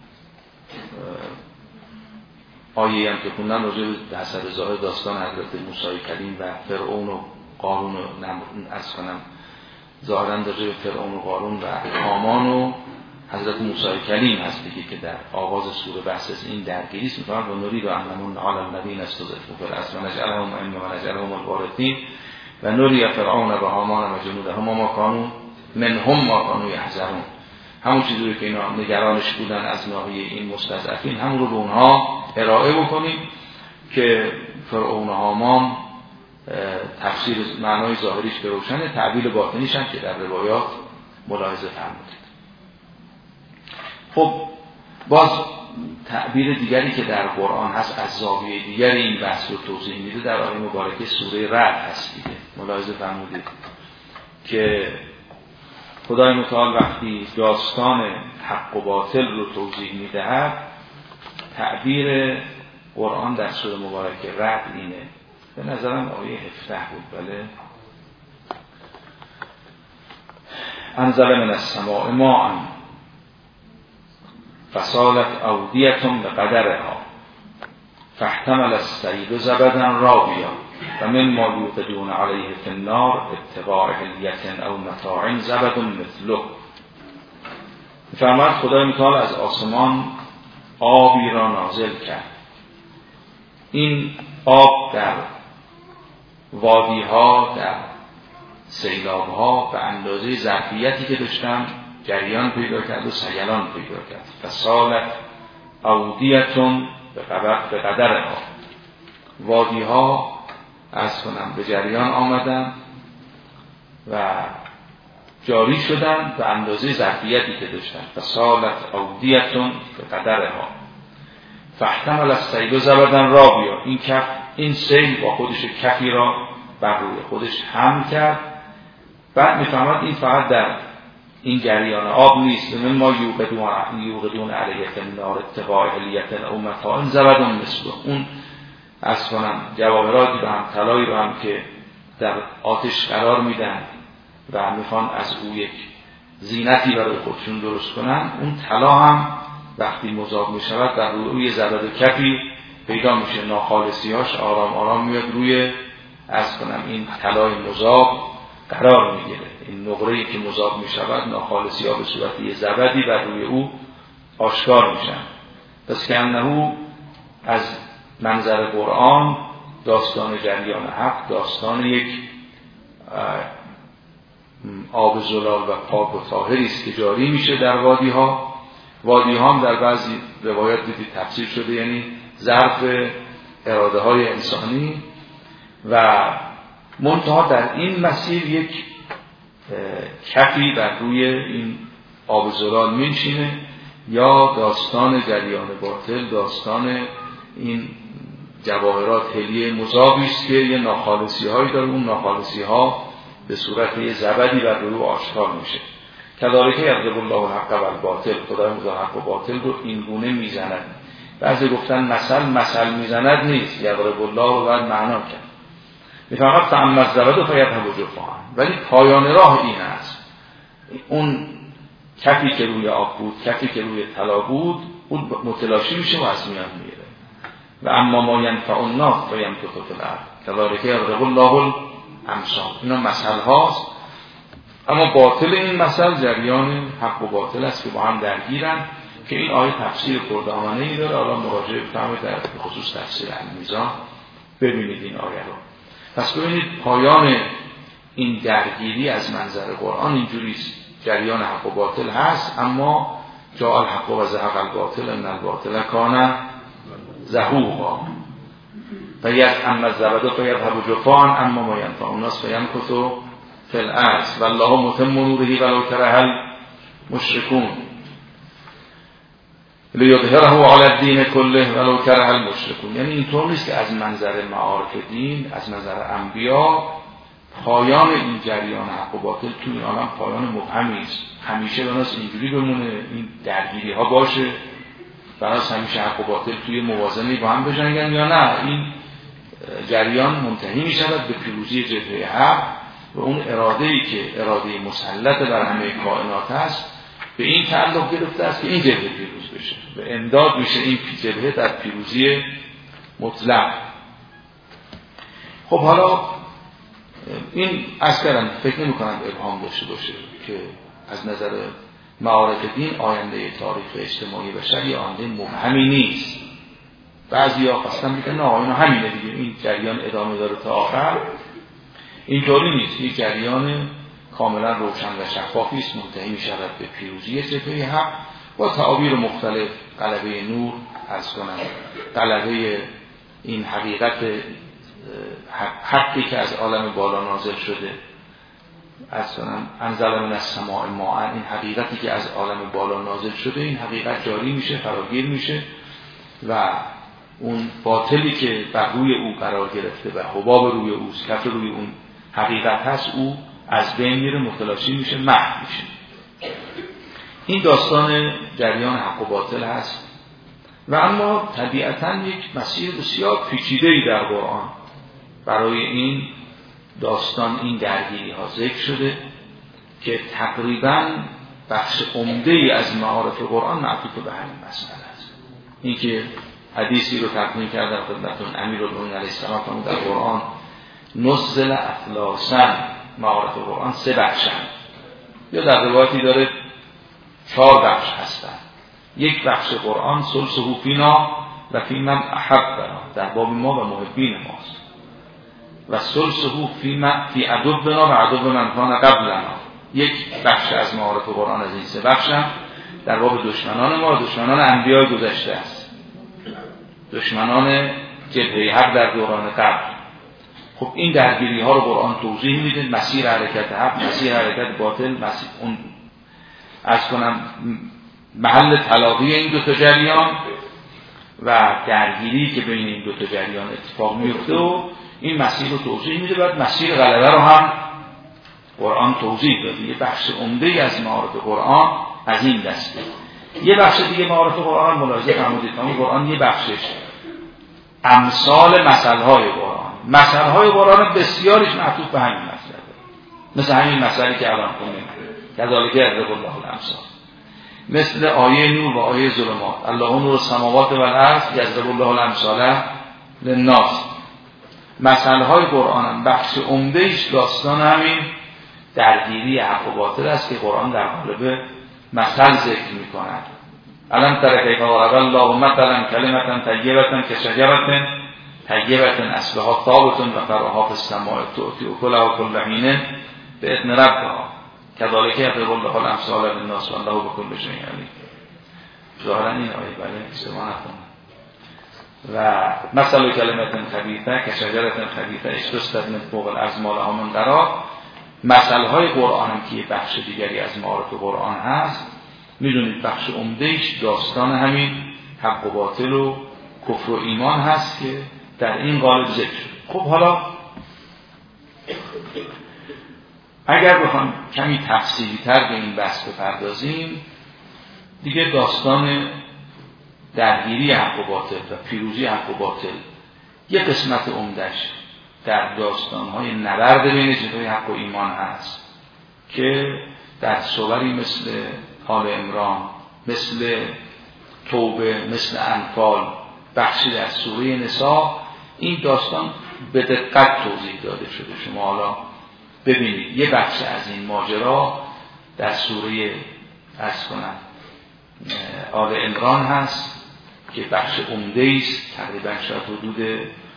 آیه هم که خوندن راجع به حسب ظاهر داستان حضرت موسی کلیم و فرعون و قارون و از کنم ظاهرا راجع به فرعون و قارون و هامان و حضرت موسی کلیم هست دیگه که در آغاز سوره بحث از این درگیری است. می‌فرماید و نريد ان نمن على الذين استضعفوا في الارض ونجعلهم ائمة ونجعلهم الوارثين و نری فرعون و هامان و جنودهم ما کانوا منهم ما کانوا یحذرون. همون چیزی که اینا نگرانش بودن از ناحیه این مستضعفین، همون رو به اونها ارائه بکنیم که فرعون و هامان تفسیر معنای ظاهریش به روشنه، تعبیر باطنیش هم که در روایات ملاحظه فرمودید. خب باز تعبیر دیگری که در قرآن هست از زاویه دیگری این بحث رو توضیح میده در آیه مبارکه سوره رعد هست دیگه. ملاحظه فرمودید که خدای متعال وقتی داستان حق و باطل رو توضیح میدهد، تعبیر قرآن در سوره مبارکه رعد اینه، به نظرم آیه هفده بود، بله، انزل من السماء ماء فسالت اودیة بقدرها فاحتمل السیل زبدا رابیا و من ما یوقدون علیه فی النار ابتغاء حلیة او متاع زبد مثله. می‌فرماید خدای متعال از آسمان آبی را نازل کرد. این آب در وادی‌ها، در سیلاب‌ها به اندازه ظرفیتی که داشتن جریان پیدا کرد و سیلان پیدا کرد. فسالت اودیتون به قدرها، وادی ها از کنم به جریان آمدن و جاری شدن به اندازه ظرفیتی که داشتن. فسالت اودیتون به قدرها فاحتمل السیل زبدا رابیا. این کف، این سیل با خودش کفی را بر روی خودش حمل کرد. بعد میفهمد این فقط در این جریان آب نیست، من ما یوقدون یوقدون علیه فی النار ابتغاء حلیة او متاع زبد مثله. اون از کنم جواهراتی رو هم، طلایی رو هم که در آتش قرار میدن و میخوان از او یک زینتی برای خودشون درست کنن، اون طلا هم وقتی مذاب میشود در روی زبد و کفی پیدا میشه، ناخالصیاش آرام آرام میاد روی از کنم این طلای مذاب قرار میگیره. این نقره‌ای که مذاب میشود ناخالصی ها به صورت یه زبدی بر روی او آشکار میشن. پس که انه از منظر قرآن داستان جریان حق داستان یک آب زلال و پاک و طاهری است که جاری میشه در وادی ها. وادی ها هم در بعضی روایات دیدید تفسیر شده یعنی ظرف اراده های انسانی و منتها در این مسیر یک کفی بر روی این آب زلال می‌نشینه. یا داستان جریان باطل داستان این جواهرات حلیه مذابی است که یه ناخالصی هایی داره، اون ناخالصی ها به صورت یه زبدی بر روی آشکار میشه. کذالک یضرب الله الحق و الباطل، خداوند حق و باطل رو این گونه میزند. بعضی گفتن مثل مثل میزند نیست، یضرب الله رو باید معنا کرد. میفهمد فاما الزبد فیذهب جفاء، ولی پایان راه این است، اون کفی که روی آب بود، کفی که روی طلا بود، اون متلاشی میشه و از میان میره. و اما ما ینفع الناس فیمکث فی الارض کذالک یضرب الله الامثال. اینا مثل هاست، اما باطل این مثل جریان حق و باطل است که با هم درگیرن، که این آیه تفسیر پردامنه ای داره. حالا مراجعه بفرمایید در خصوص تفسیر المیزان ببینید این آیه رو. پس ببینید پایان این درگیری از منظر قرآن اینجوری است، جریان حق و باطل هست، اما جاء الحق و زهق الباطل ان الباطل کان زهوقا فیذهب اما الزبد فیذهب جفاء اما ما ینفع الناس فیمکث فی الارض والله متم نوره ولو کره المشرکون لیظهره علی الدین کله ولو کره المشرکون. یعنی اینطور نیست که از منظر معارف دین، از منظر انبیا، پایان این جریان حق و باطل تو این عالم پایان مبهمی است. همیشه بناس اینجوری بمونه، این درگیری ها باشه، بناس همیشه حق و باطل توی موازنه با هم بجنگن، یا نه این جریان منتهی می شود به پیروزی جبهه حق و اون اراده‌ای که اراده مسلط بر همه کائنات است به این تعلق گرفته است که این جبهه پیروز بشه، به امداد میشه این جبهه در پیروزی مطلق. خب حالا این از کردم فکر نمی کنم ابهام داشته باشه که از نظر معارف دین آینده تاریخ اجتماعی بشر یه آینده مبهمی نیست. بعضی ها قصدن میگن نه اینو همینه دیگه، این جریان ادامه داره تا آخر. اینطوری نیست، یک جریان کاملا روشن و شفافی است، منتهی می شود به پیروزی جبهه حق با تعابیر مختلف، غلبه نور، از کنم غلبه این حقیقت حقی که از عالم بالا نازل شده، از کنم انزل من السماء ماء، این حقیقتی که از عالم بالا نازل شده، این حقیقت جاری میشه، فراگیر میشه و اون باطلی که بر روی او قرار گرفته و حباب روی اوست، کف روی اون حقیقت هست، او از بین میره، متلاشی میشه، محو میشه. این داستان جریان حق و باطل هست. و اما طبیعتاً یک مسیر بسیار پیچیده‌ای در قرآن برای این داستان، این درگیری ها ذکر شده که تقریباً بخش عمده‌ای از معارف قرآن معطوف به همین مسئله است. این که حدیثی رو تقدیم کردم خدمتتون، امیرالمومنین علیه السلام فرمود در قرآن نزل افلاسن، معارف قرآن سه بخشن، یا در روایتی داره چهار بخش هستن. یک بخش قرآن ثلثه فینا و فی من احبنا، در باب ما و محبین ماست، و ثلثه فی من فی عدونا و عدو من کان قبلنا. یک بخش از معارف قرآن از این سه بخشن در باب دشمنان ما و دشمنان انبیاء گذشته است، دشمنان جبهه حق در دوران قبل. خب این درگیری ها رو قرآن توضیح میده، مسیر حرکت حق، مسیر حرکت باطل، مسیر اون از کنم محل تلاقی این دو تا جریان و درگیری که بین این دو تا جریان اتفاق میفته و این مسیر رو توضیح میده. بعد مسیر غلبه رو هم قرآن توضیح داده. یه بخش عمده‌ای از معارف قرآن از این دسته. یه بخش دیگه معارف قرآن ملاحظه فرمودید، اون قرآن یه بخشش امثال مثل‌های قرآن، مثل‌های قرآن بسیارش معطوف به همین مسئله، مثل همین مسئله که الان خوندیم کذالک یضرب الله الامثال، مثل آیه نور و آیه ظلمات، الله نور السماوات و الارض یضرب الله الامثال للناس. مثل‌های قرآن بخش عمده‌اش داستان همین درگیری حق و باطل است که قرآن در قالب مثل ذکر می‌کند. الان تر کیف ضرب الله مثلا کلمة طیبة کشجرة طیبة اصلها ثابت و فرعها فی السماء تؤتی اکلها کل حین باذن ربها کذالک یضرب الله الامثال للناس والله بكل شیء علیم. ظاهرا این آیه بله اشتباه نکنم. و مثل کلمة خبیثة کشجرة خبیثة اجتثت من فوق الارض ما لها من قرار. مثل‌های قرآن هم که بخش دیگری از معارف قرآن هست، میدونید بخش عمدهش داستان همین حق و باطل و کفر و ایمان هست که در این قالب ذکر شد. خب حالا اگر بخوام کمی تفصیلی تر به این بحث بپردازیم، دیگه داستان درگیری حق و باطل و پیروزی حق و باطل یه قسمت عمدش در داستان‌های نبرد بین جبهه حق و ایمان هست که در سوری مثل آل عمران، مثل توبه، مثل انفال، بخشی در سوره نساء این داستان به دقت توضیح داده شده. شما حالا ببینید یه بخش از این ماجرا در سوره عرض کنم آل عمران هست که بخش عمده است، تقریبا شاید حدود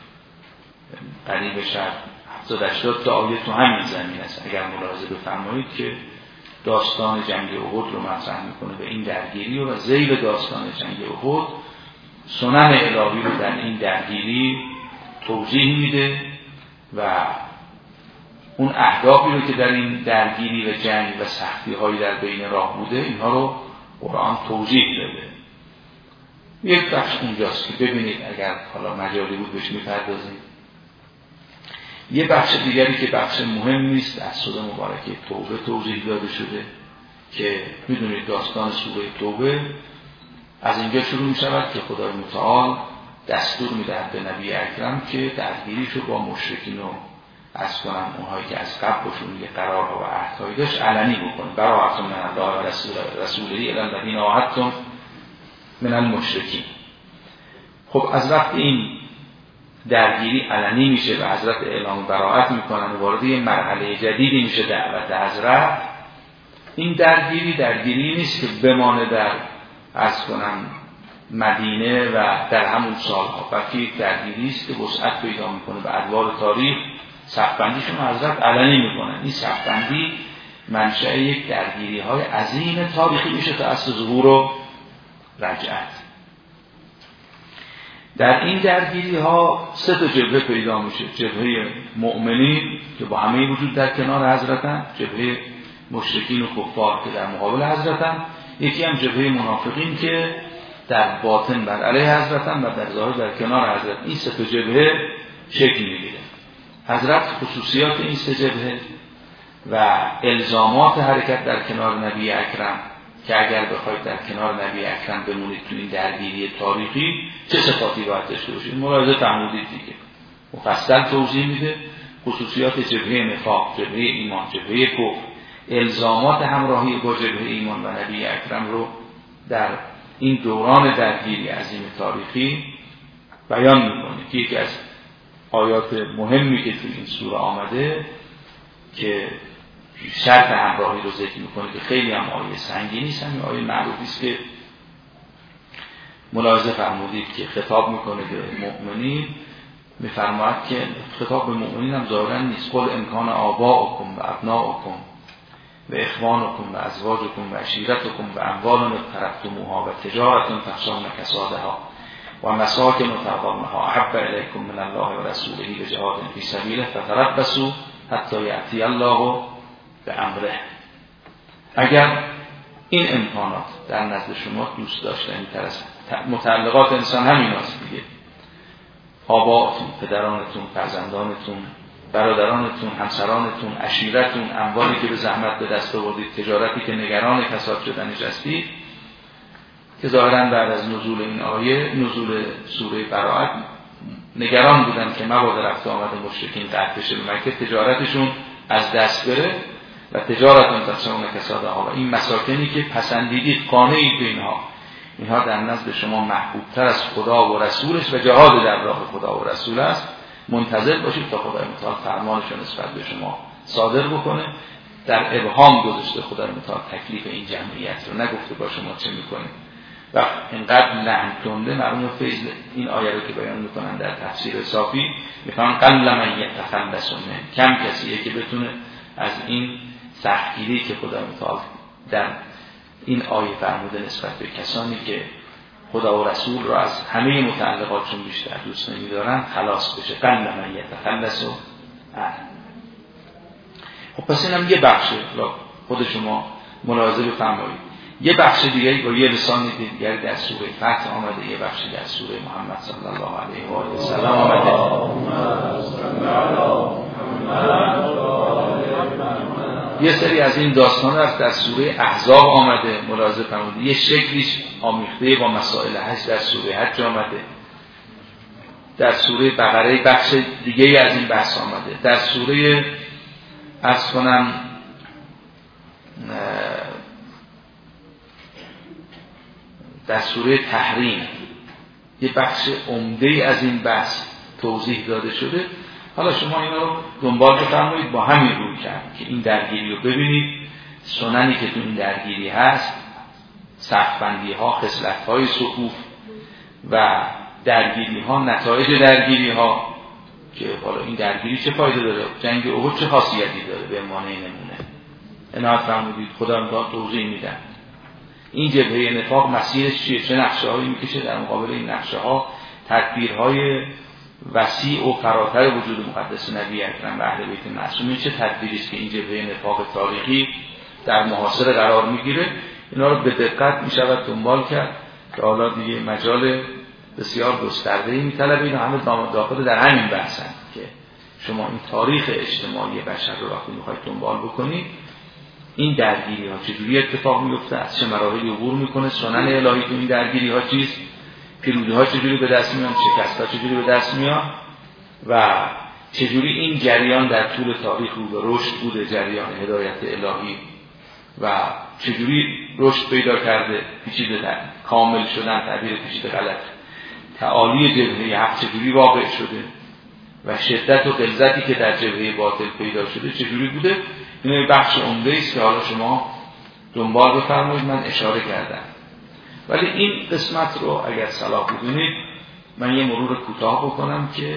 قریب شاید هفتاد هشتاد تا آیه تو همین زمین است. اگر ملاحظه بفرمایید که داستان جنگ احد رو مطرح میکنه به این درگیری و ذیل داستان جنگ احد سنن الهی رو در این درگیری توضیح میده و اون اهدافی رو که در این درگیری و جنگ و سختی هایی در بین راه بوده اینها رو قرآن توضیح داده. یک بخش اونجاست که ببینید اگر حالا مجالی بود بهش میپردازیم. یه بخش دیگری که بخش مهم نیست از سوره مبارکه توبه توضیح داده شده که میدونید داستان سوره توبه از اینجا شروع می شود که خدای متعال دستور میدهد به نبی اکرم که درگیریشو با مشرکین و از کنم اونهایی که از قبل باشون یه قرارها و عهدهایی داشت علنی بکنه. براءة من الله و رسوله الی الذین عاهدتم من المشرکین. خب از وقت این درگیری علنی میشه و حضرت اعلام براءت میکنن و وارد یه مرحله جدیدی میشه دعوت حضرت، این درگیری درگیری نیست که بمانه در از کنم مدینه و در همون سالها، بلکه یک درگیری است که وسعت پیدا میکنه به ادوار تاریخ. صفبندیشون حضرت علنی میکنن. این صفبندی منشأ یک درگیری های عظیم تاریخی میشه تا اصل ظهور و رجعت. در این درگیری ها سه تا جبهه پیدا میشه: جبهه مؤمنین که با همه وجود در کنار حضرتن، جبهه مشرکین و کفار که در مقابل حضرتن، یکی هم جبهه منافقین که در باطن بر علیه حضرتن و در ظاهر در کنار حضرت. این سه تا جبهه شکل میگیره. حضرت خصوصیات این سه جبهه و الزامات حرکت در کنار نبی اکرم که اگر بخواید در کنار نبی اکرم بمونید تو این درگیری تاریخی چه صفاتی باید داشته باشید ملاحظه فرمودید دیگه. مفصل توضیح میده خصوصیات جبهه نفاق، جبهه ایمان، جبهه کفر، الزامات همراهی با جبهه ایمان و نبی اکرم رو در این دوران درگیری عظیم تاریخی بیان میکنه که یکی از آیات مهمی که تو این سوره آمده که شرط همراهی رو ذکر میکنه که خیلی هم آیه سنگینی است، همین آیه معروفی است که ملاحظه فرمودید که خطاب میکنه به مؤمنین، میفرماید که خطاب به مؤمنین هم ظاهرا نیست. قل امکان آباؤکم و ابناؤکم و اخوانکم و ازواجکم و عشیرتکم و اموال اقترفتموها و تجارت تخشون کسادها و مساکن ترضونها احب الیکم من الله و رسوله و جهاد فی سبیله فتربصوا حتی یأتی الله بامره. اگر این امکانات در نزد شما دوست داشتنی تر است، متعلقات انسان همین هست دیگه، آباءتون، پدرانتون، فرزندانتون، برادرانتون، همسرانتون، عشیرتون، اموالی که به زحمت به دست آوردید، تجارتی که نگران کساد شدنش هستید، که ظاهرا بعد از نزول این آیه، نزول سوره براءت، نگران بودن که مبادا رفت آمد مشرکین قطع بشه به مکه، تجارتشون از دست بره و تجارتون تخشون کسادها، این مساکنی که پسندیدید، قانعید به اینها، اینها در نزد شما محبوبتر از خدا و رسولش و جهاد در راه خدا و رسول است. منتظر باشید تا خدای متعال فرمانش رو نسبت به شما صادر بکنه. در ابهام گذاشته خدای متعال تکلیف این جمعیت رو، نگفته با شما چه میکنه. و اینقدر لحن کنده معلوم فیض این آیه رو که بیان میکنن در تفسیر صافی، میفهمن قل من یتخلص منه، کم کسیه که بتونه از این سختگیری که خدای متعال در این آیه فرموده نسبت به کسانی که خدا و رسول را از همه متعلقاتشون بیشتر دوست نمی‌دارن خلاص بشه. قل من یتخلص منه. خب پس اینم یه بخشه، خود شما ملاحظه بفرمایید. یه بخش دیگری با یه لسان دیگری در سوره فتح آمده، یه بخشی در سوره محمد صلی الله علیه و آله و سلم آمده. یه سری از این داستان هست در سوره احزاب آمده، ملاحظه فرمودید یه شکلیش آمیخته با مسائل حج در سوره حج آمده، در سوره بقره بخش دیگه از این بحث آمده، در سوره عرض کنم در سوره تحریم یه بخش عمده از این بحث توضیح داده شده. حالا شما اینا رو دنبال بفرمایید با همین روی کرد که این درگیری رو ببینید، سننی که تو این درگیری هست، صف‌بندی ها، خصلت های صفوف و درگیری ها، نتایج درگیری ها، که حالا این درگیری چه فایده داره، جنگ احد چه خاصیتی داره به عنوان نمونه. عنایت فرمودید خدا امتحان توضیح میدن این جبهه نفاق مسیرش چیه، چه نقشه هایی میکشه، در مقابل این نقشه ها تدبیرهای وسیع و فراتر وجود مقدس نبی اکرم و اهل بیت معصومین چه تدبیری است که این جبهه نفاق تاریخی در محاصره قرار میگیره. اینا رو به دقت میشود دنبال کرد که حالا دیگه مجال بسیار گسترده‌ای میطلبه. اینا همه داخل در همین بحثن که شما این تاریخ اجتماعی بشر رو وقتی میخواید دنبال بکنید، این درگیری ها چجوری اتفاق میفته، از چه مراحلی عبور میکنه، سنن الهی تو این درگیری ها چیست، پیروزی ها چجوری به دست میان، شکست ها چجوری به دست میان و چجوری این جریان در طول تاریخ رو به رشد بوده، جریان هدایت الهی، و چجوری رشد پیدا کرده، پیچیده کامل شدن، تعبیر پیچیده غلط، تعالی جبهه حق چجوری واقع شده و شدت و غلظتی که در جبهه باطل پیدا شده چجوری بوده. این بخش عمده است که حالا شما دنبال بفرمایید، من اشاره کردم. ولی این قسمت رو اگر صلاح بدونید من یه مرور کوتاه بکنم که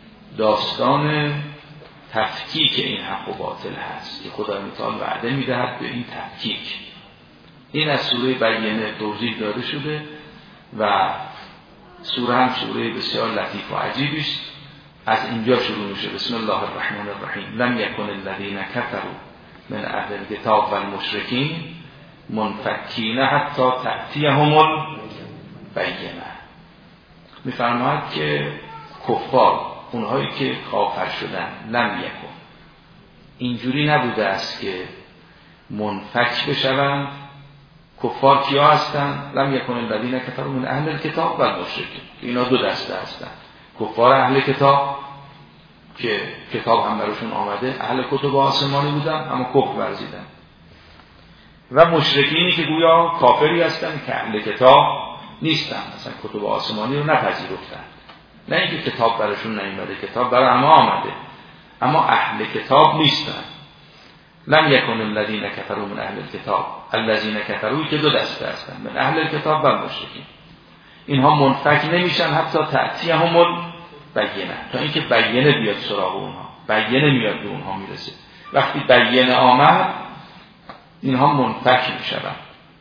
داستان تفکیک این حق و باطل هست که خدای متعال وعده میدهد به این تفکیک. این از سوره بینه توضیح داده شده و سوره هم سوره بسیار لطیف و عجیبی است. از اینجا شروع میشه بسم الله الرحمن الرحیم لم یکن الذین کفروا من اهل الکتاب و المشرکین منفکین حتی تأتیهم البینه. میفرماید که کفار، اونهایی که کافر شدن، لم یکن، اینجوری نبوده است که منفک بشوند. کفار کیا هستند؟ لم یکن الذین کفروا من اهل الکتاب و المشرکین. اینا دو دسته هستند، کفار اهل کتاب که کتاب هم براشون آمده، اهل کتب آسمانی بودن اما کفر ورزیدن، و مشرکینی که گویا کافری هستن که اهل کتاب نیستن، مثلا کتب آسمانی رو نپذیرفتن. نه اینکه کتاب براشون نیامده، کتاب برای همه آمده اما اهل کتاب نیستن. لم یکن الذین کفروا من اهل الکتاب، الذین کفروا که دو دسته هستن، من اهل الکتاب و مشرکین. اینها منفک نمیشن حتی تأتیهم البینه، تا اینکه بینه بیاد سراغ اونها، بینه میاد به اونها میرسه. وقتی بینه آمد اینها منفک میشوند.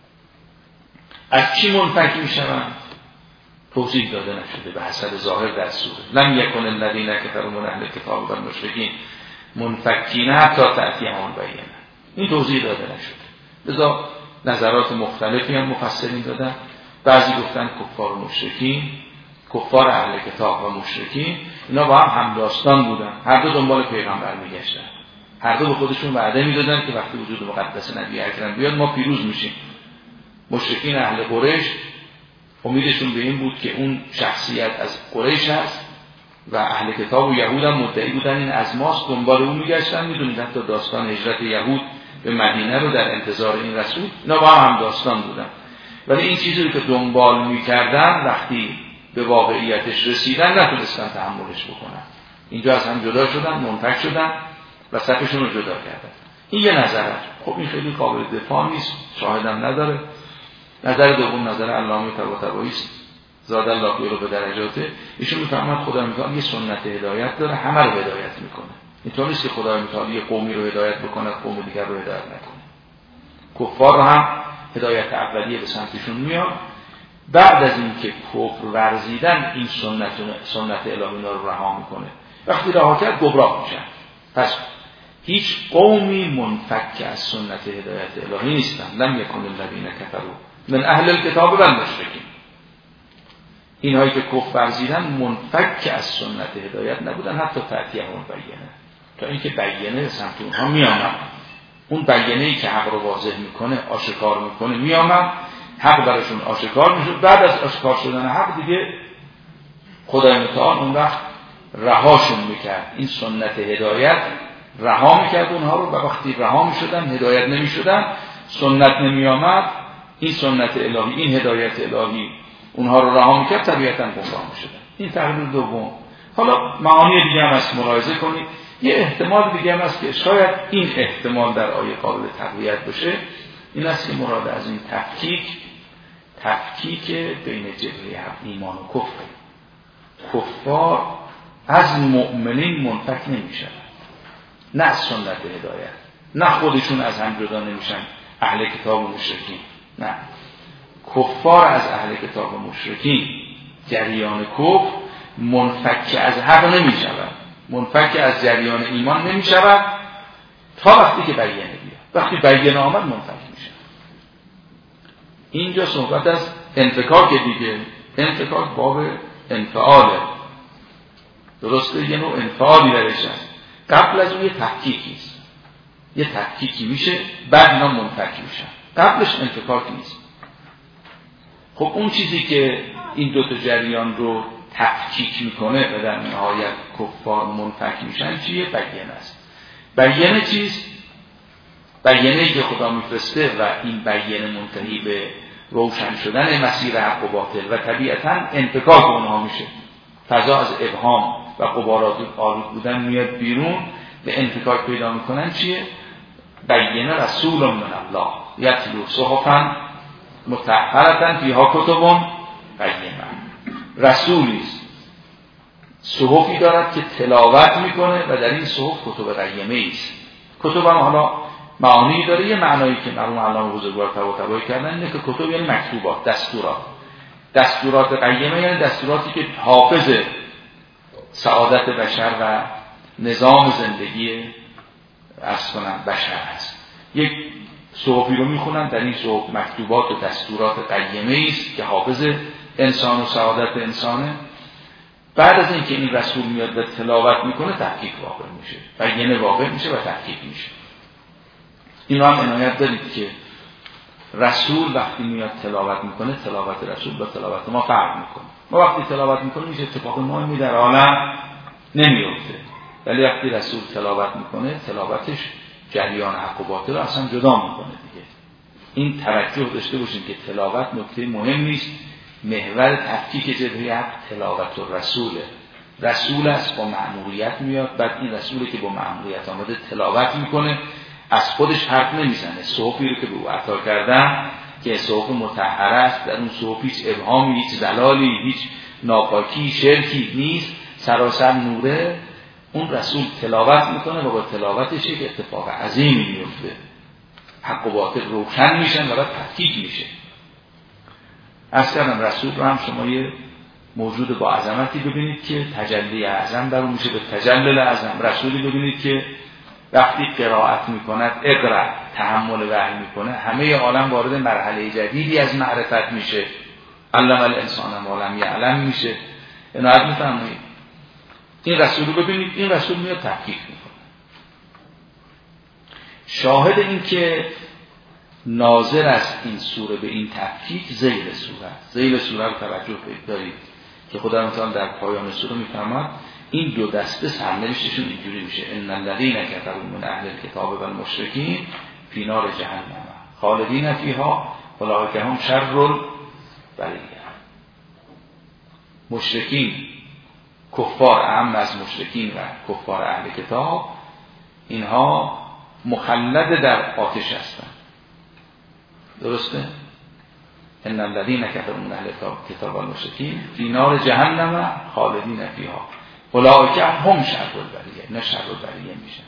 از چی منفک میشوند؟ توضیح داده نشده به حسب ظاهر در سوره. لم یکن الذین کفروا من اهل الکتاب و المشرکین منفکین حتی تأتیهم البینه. این توضیح داده نشده. لذا نظرات مختلفی هم مفسرین دادن. بعضی گفتن کفار و مشرکین، کفار اهل کتاب و مشرکین اینا با هم همداستان بودن، هر دو دنبال پیغمبر میگشتن، هر دو به خودشون وعده میدادن که وقتی وجود مقدس نبی اکرم بیاد ما پیروز میشیم. مشرکین اهل قریش امیدشون به این بود که اون شخصیت از قریش هست و اهل کتاب و یهود هم مدعی بودن این از ماست، دنبال اون میگشتن. میدونید حتی داستان هجرت یهود به مدینه رو در انتظار این رسول، اینا با هم همداستان بودن. ولی این چیزی که دنبال میکردن وقتی به واقعیتش رسیدن نتونستن تحملش بکنن. اینجا از هم جدا شدن، منفک شدن و صفشون رو جدا کردن. این یه نظره. خب این خیلی قابل دفاع نیست، شاهدم نداره. نظر دوم نظر علامه طباطبایی است، زاد الله خیره به درجاته. ایشون میفهمد خدا میتعال یه سنت هدایت داره، همه رو هدایت میکنه. اینطور نیست که خدا میتعال یه قومی رو هدایت بکنه، قوم دیگر رو هدایت نکنه. کفار رو هم هدایت اولیه به سمتشون میاد. بعد از این که کفر ورزیدن این سنت سنت الهی رو رها میکنه. وقتی رها کرد گمراه میشن. پس هیچ قومی منفک از سنت هدایت الهی نیستن. لم یکن الذین کفروا من اهل الکتاب و المشرکین. اینهایی که کفر ورزیدن منفک از سنت هدایت نبودن حتی تأتیهم البینه، تا اینکه بینه سمت اونها میامد. اون بیانه‌ای که حق رو واضح میکنه، آشکار میکنه، میامد حق براشون آشکار میشد. بعد از آشکار شدن حق دیگه خدای متعال اون وقت رهاشون میکرد. این سنت هدایت رها میکرد اونها رو، و وقتی رها میشدن، هدایت نمیشدن، سنت نمیامد، این سنت الهی، این هدایت الهی اونها رو رها میکرد، طبیعتاً گمراه میشدن. این تقریر دوم. حالا معانی دیگه هم هست، ملاحظه کنید. یه احتمال دیگه هم هست که شاید این احتمال در آیه قابل تقویت بشه، این است که مراد از این تفکیک تفکیک بین جبهه ایمان و کفر. کفار از مؤمنین منفک نمیشن، نه از سنت هدایت، نه خودشون از هم جدا نمیشن اهل کتاب و مشرکین، نه، کفار از اهل کتاب و مشرکین جریان کفر منفک از حق نمیشن، منفک از جریان ایمان نمیشن تا وقتی که بیانه بیاد. وقتی بیانه آمد منفک میشن. اینجا صحبت از انفکاک دیگه. انفکاک باب انفعاله، درسته؟ یه نوع انفعالی درش هست. قبل از اون یه تحقیقی است، یه تحقیقی میشه، بعد اینا منفک میشن. قبلش انفکاک نیست. خب اون چیزی که این دوتا جریان رو تفکیک میکنه و در نهایت کفار منفک میشن چیه؟ بیانه است. بیانه چیست؟ بیانه‌ای که خدا میفرسته و این بیانه منتهی به روشن شدن مسیر حق و باطل و طبیعتاً انفکاک اونها میشه. فضا از ابهام و غبارات آلود بودن میاد بیرون، به انفکاک پیدا میکنن. چیه؟ بیانه رسول من الله یتلو صحفا مطهرة فیها کتب قیمة. رسولی است، صحفی دارد که تلاوت میکنه و در این صحف کتب قیمه است. کتب هم حالا معانی داره. یه معنایی که مرحوم علامه بزرگوار طباطبایی کردن اینه که کتب یعنی مکتوبات، دستورات. دستورات قیمه یعنی دستوراتی که حافظ سعادت بشر و نظام زندگی اصلا بشر هست. یک صحفی رو میخونن، در این صحف مکتوبات و دستورات قیمه است که حافظ انسان و سعادت انسانه. بعد از اینکه این رسول میاد و تلاوت میکنه تحقیق واقع میشه، بیانه واقع میشه و تحقیق میشه. این رو هم عنایت دارید که رسول وقتی میاد تلاوت میکنه، تلاوت رسول با تلاوت ما فرق میکنه. ما وقتی تلاوت میکنیم هیچ اتفاق مهمی در عالم نمیفته، ولی وقتی رسول تلاوت میکنه، تلاوتش جریان حق و باطل رو اصلا جدا میکنه دیگه. این توجه داشته باشین که تلاوت نکته مهم نیست. محور تفکیک جبهه حق تلاوت و رسوله. رسول است، با مأموریت میاد، بعد این رسولی که با مأموریت آمده تلاوت میکنه، از خودش حرف نمیزنه. صحفی رو که به او عطا کردن که صحف مطهره است، در اون صحف هیچ ابهامی، هیچ زلالی، هیچ ناپاکی، شرکی نیست، سراسر نوره. اون رسول تلاوت میکنه و با تلاوتش یک اتفاق عظیمی میفته، حق و باطل روشن میشن و بعد تفکیک میشه. از کردم رسول رو هم شما یه موجود با عظمتی ببینید که تجلی اعظم در اون میشه به تجلل اعظم. رسولی ببینید که وقتی قرائت میکند، اقرأ، تحمل وحی میکنه، همه عالم وارد مرحله جدیدی از معرفت میشه. علم الانسان ما لم یعلم میشه. عنایت میفرمایید. این رسول رو ببینید، این رسول میاد تحقیق میکنه. شاهد این که ناظر است این سوره به این تحقیق ذیل سوره. ذیل سوره رو توجه دارید که خدا متعال در پایان سوره میفرماد این دو دسته سرنوشتشون اینجوری میشه: ان الذين كفروا من اهل الكتاب والمشركين في نار جهنم خالدین فیها اولئک هم شر البریه. مشرکین، کفار اعم از مشرکین و کفار اهل کتاب، اینها مخلد در آتش هستند. درسته؟ ان الذين كفروا من اهل الكتاب والمشركين في نار جهنم خالدین فیها اولئک هم شر البریه. نه شر البریه میشن.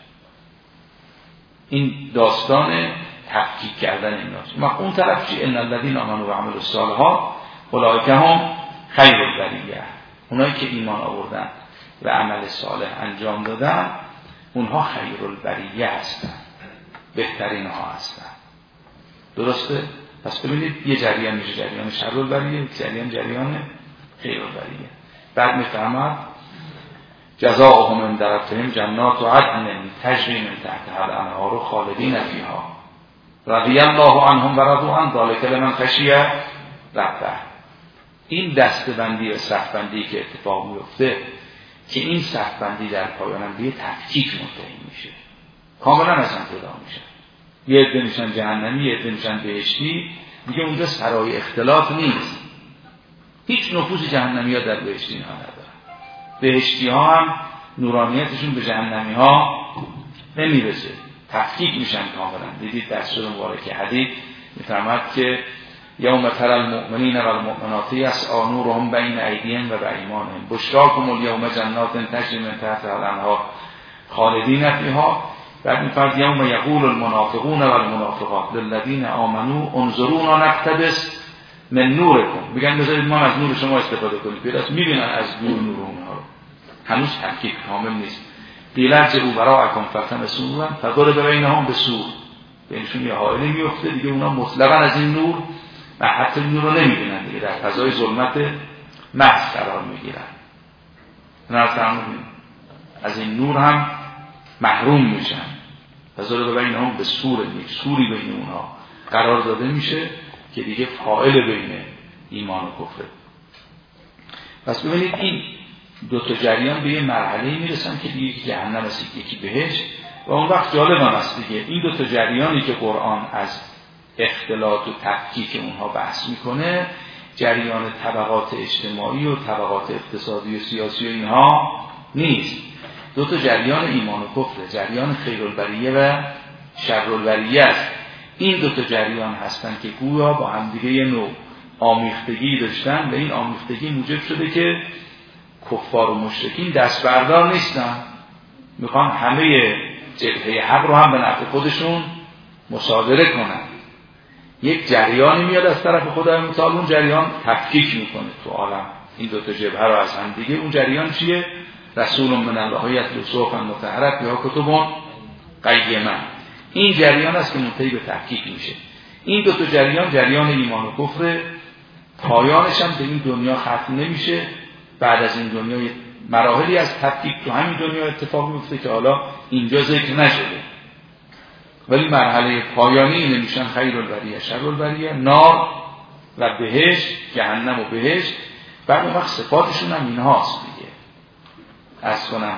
این داستان تفکیک کردن ایناست. ما اون طرف چی؟ ان الذين آمنوا وعملوا الصالحات اولئک هم خیر البریه. اونایی که ایمان آوردن و عمل صالح انجام دادن، اونها خیر البریه هستن، بهترین ها هستن. درسته؟ پس ببینید یه جریان میشه جریان شر البریه، جریان جریان خیر البریه. بعد میفرماد جزاؤهم عند ربهم جنات عدن تجری من تحتها الانهار خالدین فیها رضی الله عنهم و رضوا عنه ذلک لمن خشی ربه. این دسته‌بندی و صف‌بندی که اتفاق میفته که این صف‌بندی در پایان هم به تفکیک منتهی میشه، کاملا از هم جدا میشن. یه عده میشن جهنمی، یه عده میشن بهشتی. دیگه اونجا سرای اختلاط نیست. هیچ نفوذ جهنمی ها در بهشتی ها ندارن. بهشتی ها هم نورانیتشون به جهنمی ها نمیرسه، تفکیک میشن کاملا. دیدید در سوره مبارکه حدید میفرماد که یوم تری المؤمنین و المؤمنات یسعی نورهم بین ایدیهم و بایمانهم بشراکم الیوم جنات تجری من تحتها الانهار خالدین فیها. بعد میفرماد یوم یقول المنافقون و المنافقات للذین آمنوا انظرونا نقتبس من نورکم، میگن بذارید ما از نور شما استفاده کنیم. پیداست میبینن از نور نور اونها رو. هنوز تحقیق کامل نیست. دیلرز او براءکم فتنسوا نورا فضرب بینهم بسور، بینشون یه حائله میفته دیگه. اونا مطلقا از این نور و حتی نور رو نمیبینن دیگه، در فضای ظلمت محض قرار میگیرن. نرفرمونیم از این نور هم محروم میشن. فضرب بینهم بسور، یک سوری بین اونها قرار داده میشه که دیگه فاعل بین ایمان و کفر. پس ببینید این دو تا جریان به یه مرحله میرسن که دیگه یکی جهنم است یکی بهشت. و اون وقت جالب هم است دیگه این دو تا جریانی که قرآن از اختلاط و تفکیک اونها بحث میکنه، جریان طبقات اجتماعی و طبقات اقتصادی و سیاسی و اینها نیست. دو تا جریان ایمان و کفر، جریان خیرالبریه و شرالبریه است. این دو تا جریان هستن که گویا با هم دیگه یه نوع آمیختگی داشتن و این آمیختگی موجب شده که کفار و مشرکین دست بردار نیستن، میخوان همه جبهه حق رو هم به نفع خودشون مصادره کنن. یک جریانی میاد از طرف خدای متعال، اون جریان تفکیک میکنه تو عالم این دو تا جبهه رو از هم دیگه. اون جریان چیه؟ رسول من الله یتلو صحفا مطهرة یا کتب قیمة. این جریان است که منتهی به تفکیک میشه. این دو تا جریان، جریان ایمان و کفر، پایانش هم به این دنیا ختم نمیشه. بعد از این دنیا مراحلی از تفکیک تو همین دنیا اتفاق میفته که حالا اینجا ذکر نشده، ولی مرحله پایانی اینه میشن خیرالبریه شرالبریه، نار و بهشت، جهنم و بهشت. بعد اون وقت صفاتشون هم این هاست دیگه. از کنم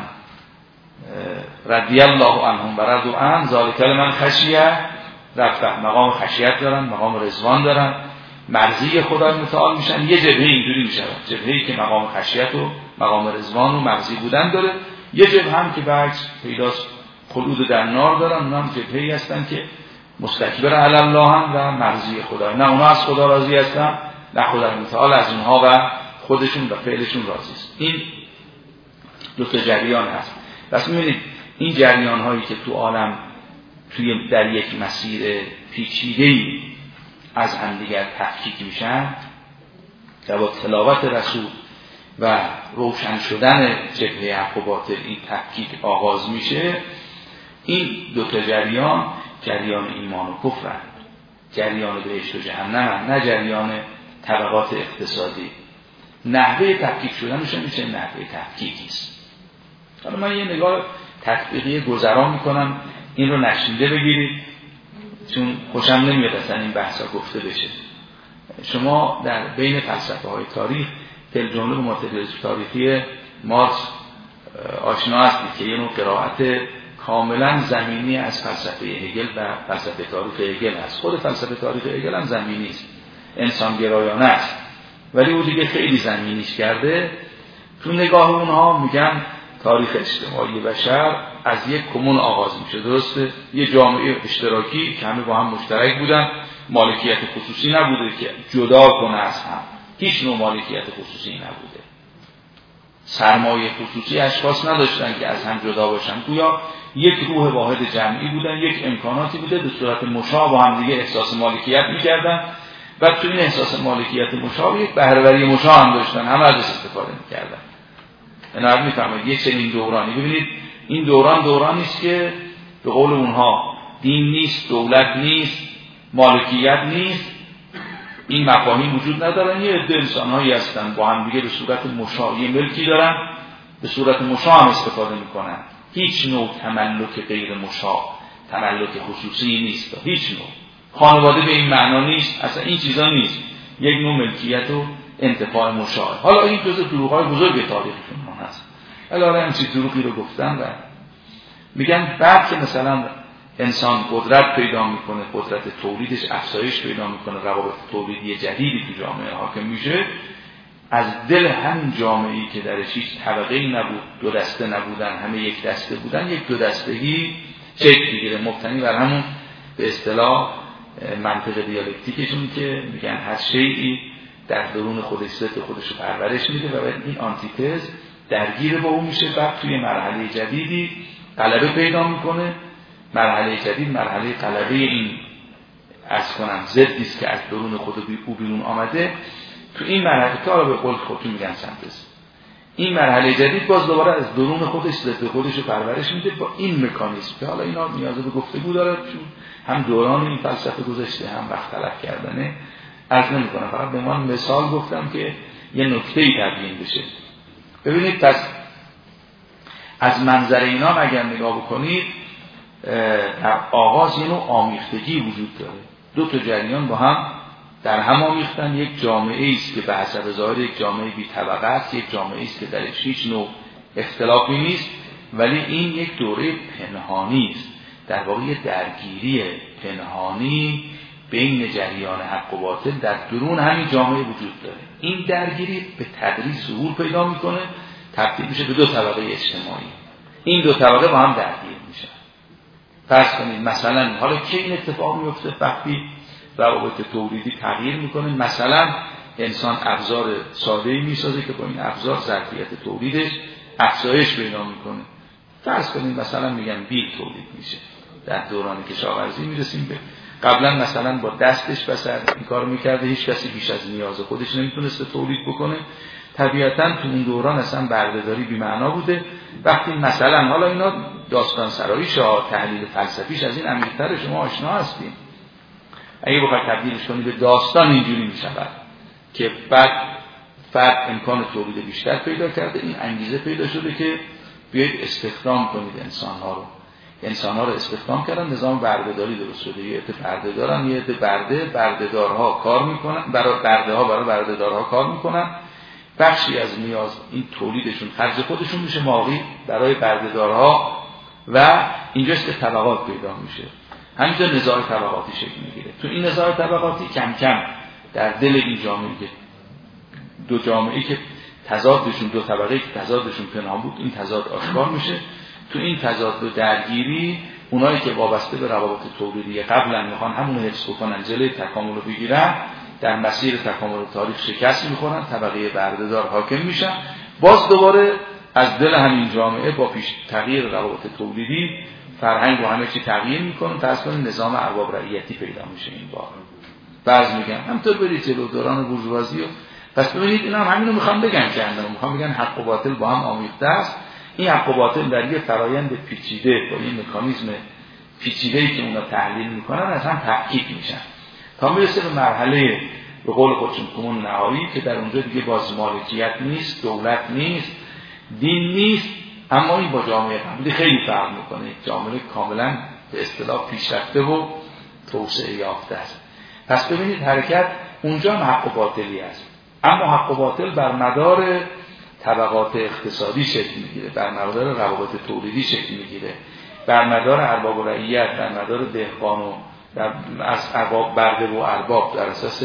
رضی الله عنهم و رضوا عنه ذلک لمن خشی ربه. مقام خشیت دارن، مقام رضوان دارن، مرضی خدای متعال میشن. یه جبهه اینجوری میشه، جبهه‌ای که مقام خشیت و مقام رضوان و مرضی بودن داره. یه جبهه هم که بعض پیداست خلود در نار دارن، اونها هم جبهه‌ای هستن که مستکبر علی الله هم و مرضی خدا. نه اونا از خدا راضی هستن، نه خدای متعال از اونها و خودشون و فعلشون راضی است. این دو تا جریان هست. پس می‌بینید این جریان هایی که تو عالم توی در یک مسیر پیچیده‌ای از همدیگر تفکیک میشن و با تلاوت رسول و روشن شدن جبهه حق و باطل این تفکیک آغاز میشه. این دو تا جریان، جریان ایمان و کفر، جریان بهشت و جهنم، نه جریان طبقات اقتصادی. نحوه تفکیک شدنشون میشه نحوه تفکیکی است. حالا من یه نگاه تطبیقی گذرا میکنم، این رو نشنیده بگیرید چون خوشم نمیاد اصلا این بحثا گفته بشه. شما در بین فلسفه های تاریخ فل جمله با ماتریالیسم تاریخی مارکس آشنا هستید که یه نوع قرائت کاملا زمینی از فلسفه هگل و فلسفه تاریخ هگل است. خود فلسفه تاریخ هگل هم زمینی است، انسان گرایانه است، ولی او دیگه خیلی زمینیش کرده. تو نگاه اونها میگن تاریخ اجتماعی بشر از یک کمون آغاز میشه، درسته؟ یه جامعه اشتراکی که همه با هم مشترک بودن، مالکیت خصوصی نبوده که جدا کنه از هم، هیچ نوع مالکیت خصوصی نبوده، سرمایه خصوصی اشخاص نداشتن که از هم جدا باشن، گویا یک روح واحد جمعی بودن، یک امکاناتی بوده به صورت مشابه با هم دیگه احساس مالکیت میکردن و تو این احساس مالکیت مشابه یک بهره‌وری مشابه هم داشتن، همه ازش استفاده میکردن. اینا میفهمید یک چنین دورانی. ببینید این دوران دورانی است که به قول اونها دین نیست، دولت نیست، مالکیت نیست، این مفاهیم وجود ندارن. یه عده انسان‌هایی هستن با هم دیگه به صورت مشابه ملکی دارن به صورت مشاع هم استفاده میکنن. هیچ نوع تملک غیر مشاع، تملک خصوصی نیست، هیچ نوع. خانواده به این معنا نیست، اصلا این چیزا نیست. یک نوع ملکیت و انتفاع مشاع. حالا این جزء دروغ‌های بزرگ تاریخشون هست. علاوه این چیز دروغی رو گفتن و میگن بعد که مثلا انسان قدرت پیدا میکنه، قدرت تولیدش افزایش پیدا میکنه، روابط تولیدی جدیدی تو جامعه حاکم میشه، از دل همین جامعه‌ای که درش هیچ طبقه‌ای نبود، دو دسته نبودن، همه یک دسته بودن، یک دو دستگی شکل میگیره، مبتنی بر همون به اصطلاح منطق دیالکتیکشون که میگن هر شیئی در درون خودش ضد خودش رو پرورش میده و این آنتیتز درگیر با اون میشه. بعد توی مرحله جدیدی غلبه پیدا میکنه. مرحله جدید مرحله غلبه این از کنم ضدی است که از درون خود او بیرون آمده. تو این مرحله که به قول خودتون میگن سنتز، این مرحله جدید باز دوباره از درون خودش ضد خودش رو پرورش میده با این مکانیزم که حالا اینا نیاز به گفتگو داره، چون هم دوران این فلسفه گذشته هم وقت تلف کردنه. عرض نمی‌کنم، فقط به من مثال گفتم که یه نکته‌ای تبیین بشه. ببینید پس از منظر اینا اگر نگاه بکنید در آغاز یه نوع آمیختگی وجود داره. دو تا جریان با هم در هم آمیختن. یک جامعه است که به حسب ظاهر یک جامعه بی طبقه است، یک جامعه است که درش هیچ نوع اختلافی نیست، ولی این یک دوره پنهانی است، در واقع درگیری پنهانی بین جریان حق و باطل در درون همین جامعه وجود داره. این درگیری به تدریج ظهور پیدا میکنه، تبدیل میشه به دو طبقه اجتماعی. این دو طبقه با هم درگیر میشن. فرض کنید مثلا حالا که این اتفاق میفته وقتی روابط تولیدی تغییر میکنه، مثلا انسان ابزار ساده‌ای میسازه که با این ابزار ظرفیت تولیدش افزایش پیدا میکنه. فرض کنید مثلا میگن بیل تولید میشه. در دوران کشاورزی میرسیم به قبلا مثلا با دستش بسر این کار میکرده، هیچ کسی بیش از نیاز خودش نمیتونسته تولید بکنه. طبیعتاً تو اون دوران اصلا بردهداری بی معنا بوده. وقتی مثلا حالا اینا داستان سراییش ها تحلیل فلسفیش از این عمیق‌تر شما آشنا هستیم. اگه بخواید تبدیلش کنید به داستان اینجوری میشود که بعد فرد امکان تولید بیشتر پیدا کرده، این انگیزه پیدا شده که بیایید استخدام کنید انسان‌ها رو. انسان‌ها رو استخدام کردن، نظام بردهداری درست شده. یه عده برده دارن، یه عده برده، بردهدارها کار میکنن، برای برده‌ها برای بردهدارها کار میکنن. بخشی از نیاز این تولیدشون خرج خودشون میشه ماقی برای بردهدارها و اینجاست که طبقات پیدا میشه. همینطور نزاع طبقاتی شکل میگیره. تو این نزاع طبقاتی کم کم در دل این جامعه که دو جامعه‌ای که تضادشون دو طبقه‌ای که تضادشون پنهان بود، این تضاد آشکار میشه. تو این تضاد و درگیری اونایی که وابسته به روابط تولیدی قبلا میخوان همون حفظ بکنن، جلوی تکامل رو بگیرن، در مسیر تکامل تاریخ شکست میخورن، طبقه بردهدار حاکم میشن. باز دوباره از دل همین جامعه با پیش تغییر روابط تولیدی فرهنگ و همه چی تغییر میکنه، تأسیس نظام ارباب رعیتی پیدا میشه. این بار بعض میگن همینطور برید جلو دوران بورژوازی. پس ببینید اینا هم همینو میخوام بگن که اندام میخوام بگن حق و باطل با هم آمیخته است. این حق و باطل در یه فرایند پیچیده با این مکانیزم پیچیده‌ای که اونا تحلیل میکنن از هم تفکیک میشن تا میرسه به مرحله به قول خودشون کمون نهایی که در اونجا دیگه باز مالکیت نیست، دولت نیست، دین نیست، اما این با جامعه قبلی خیلی فرق میکنه. جامعه کاملا به اصطلاح پیشرفته و توسعه یافته است. پس ببینید حرکت اونجا هم حق و باطلی است، اما حق و باطل بر مدار طبقات اقتصادی شکل میگیره، بر مدار روابط تولیدی شکل میگیره، بر مدار ارباب و رعیت، بر مدار دهقان و از ارباب برده و ارباب، در اساس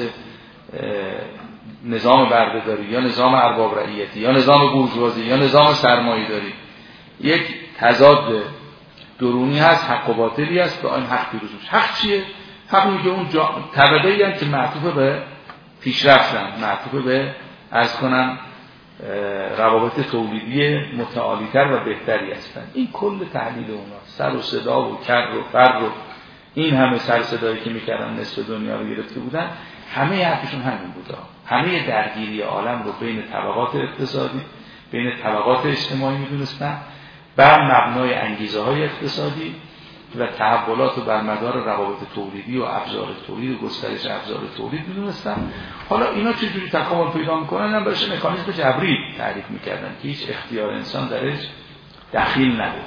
نظام بردهداری یا نظام ارباب رعیتی یا نظام بورژوازی یا نظام سرمایه‌داری. یک تضاد درونی هست، حق و باطلی هست. به این حق پیروز میشه. حق چیه؟ حق میگه اون طبقه‌ای هست که معطوف به پیشرفتن، معطوف به از کنم روابط تولیدی متعالی‌تر و بهتری هستن. این کل تحلیل اونا، سر و صدا و کر و فر و این همه سر صدایی که میکردن نصف دنیا رو گرفته بودن، همه حرفشون همین بوده. همه درگیری عالم رو بین طبقات اقتصادی، بین طبقات اجتماعی میدونستن، بر مبنای انگیزه های اقتصادی و تحولات رو بر مدار روابط تولیدی و ابزار تولید و گسترش ابزار تولید می‌دونستن. حالا اینا چجوری تکامل پیدا می‌کنن؟ هم برش مکانیزم جبری تعریف می‌کردن که هیچ اختیار انسان درش دخیل نداره.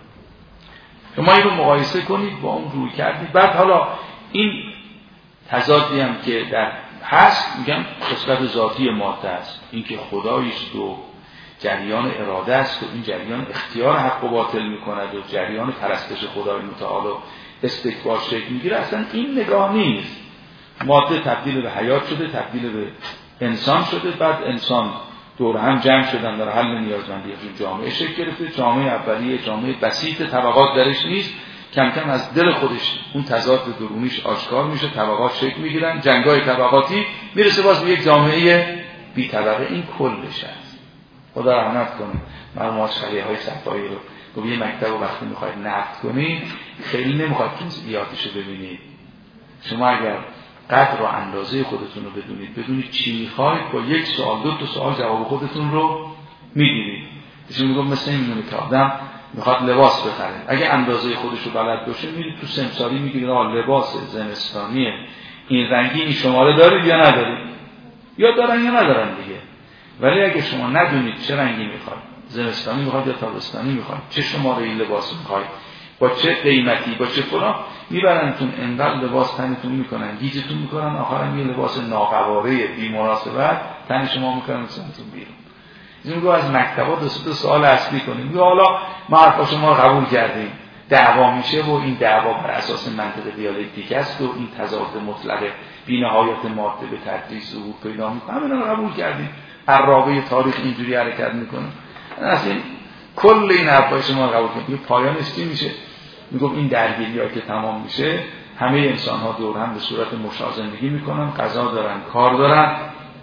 شما این رو مقایسه کنید با اون روی کردید. بعد حالا این تضادی هم که در هست میگم خصلت ذاتی ماده است، اینکه خداییست و جریان اراده است و این جریان اختیار حق و باطل میکند و جریان پرستش خدای متعال و استکبار شکل میگیره. اصلا این نگاه نیست. ماده تبدیل به حیات شده، تبدیل به انسان شده، بعد انسان دور هم جمع شدن در حل نیازمندی از اون جامعه شکل گرفته. جامعه اولیه جامعه بسیط، طبقات درش نیست. کم کم از دل خودش اون تضاد درونیش آشکار میشه، طبقات شکل میگیرن، جنگای طبقاتی میرسه باز به یک جامعه بی طبقه. این کلش است. خدا رحمت کنه مرحوم آشخالی های صفایی رو گفت یه مکتب رو وقتی میخواید نقد کنید خیلی نمیخواید جزئیاتش رو ببینید. شما اگر قدر و اندازه خودتون رو بدونید، بدونید چی میخواید، با یک سوال دو تا سوال جواب خودتون رو میگیرید. ایشون میگم مثل این میمونه که آدم میخواد لباس بخره، اگه اندازه خودش رو بلد باشه میرید تو سمساری میگیرید آ لباس زمستانیه این رنگی این شماره دارید یا ندارید، یا دارن یا ندارن دیگه. ولی اگه شما ندونید چه رنگی میخواید، زمستانی میخواید یا تابستانی میخواید، چه شماره این لباس میخواید، با چه قیمتی، با چه فلان، میبرنتون انقدر لباس تنتون میکنن، گیجتون میکنن، آخرم یه لباس ناقواره بی مناسبت تن شما میکنن سنتون بیرون. این رو از مکتبات دو سه سوال اصلی کنیم. یا حالا ما حرفا شما رو قبول کردیم، دعوا میشه و این دعوا بر اساس منطق دیالکتیک است و این تضاد مطلق بی‌نهایت ماده به تدریج ظهور پیدا میکنه. همین رو قبول کردیم. عرابه تاریخ اینجوری حرکت میکنه. اصلا کل این حرفای شما رو قبول کنیم. پایانش چی میشه؟ میگم این درگیری‌ها که تمام میشه، همه انسان‌ها دور هم به صورت مشا زندگی میکنن، غذا دارن، کار دارن،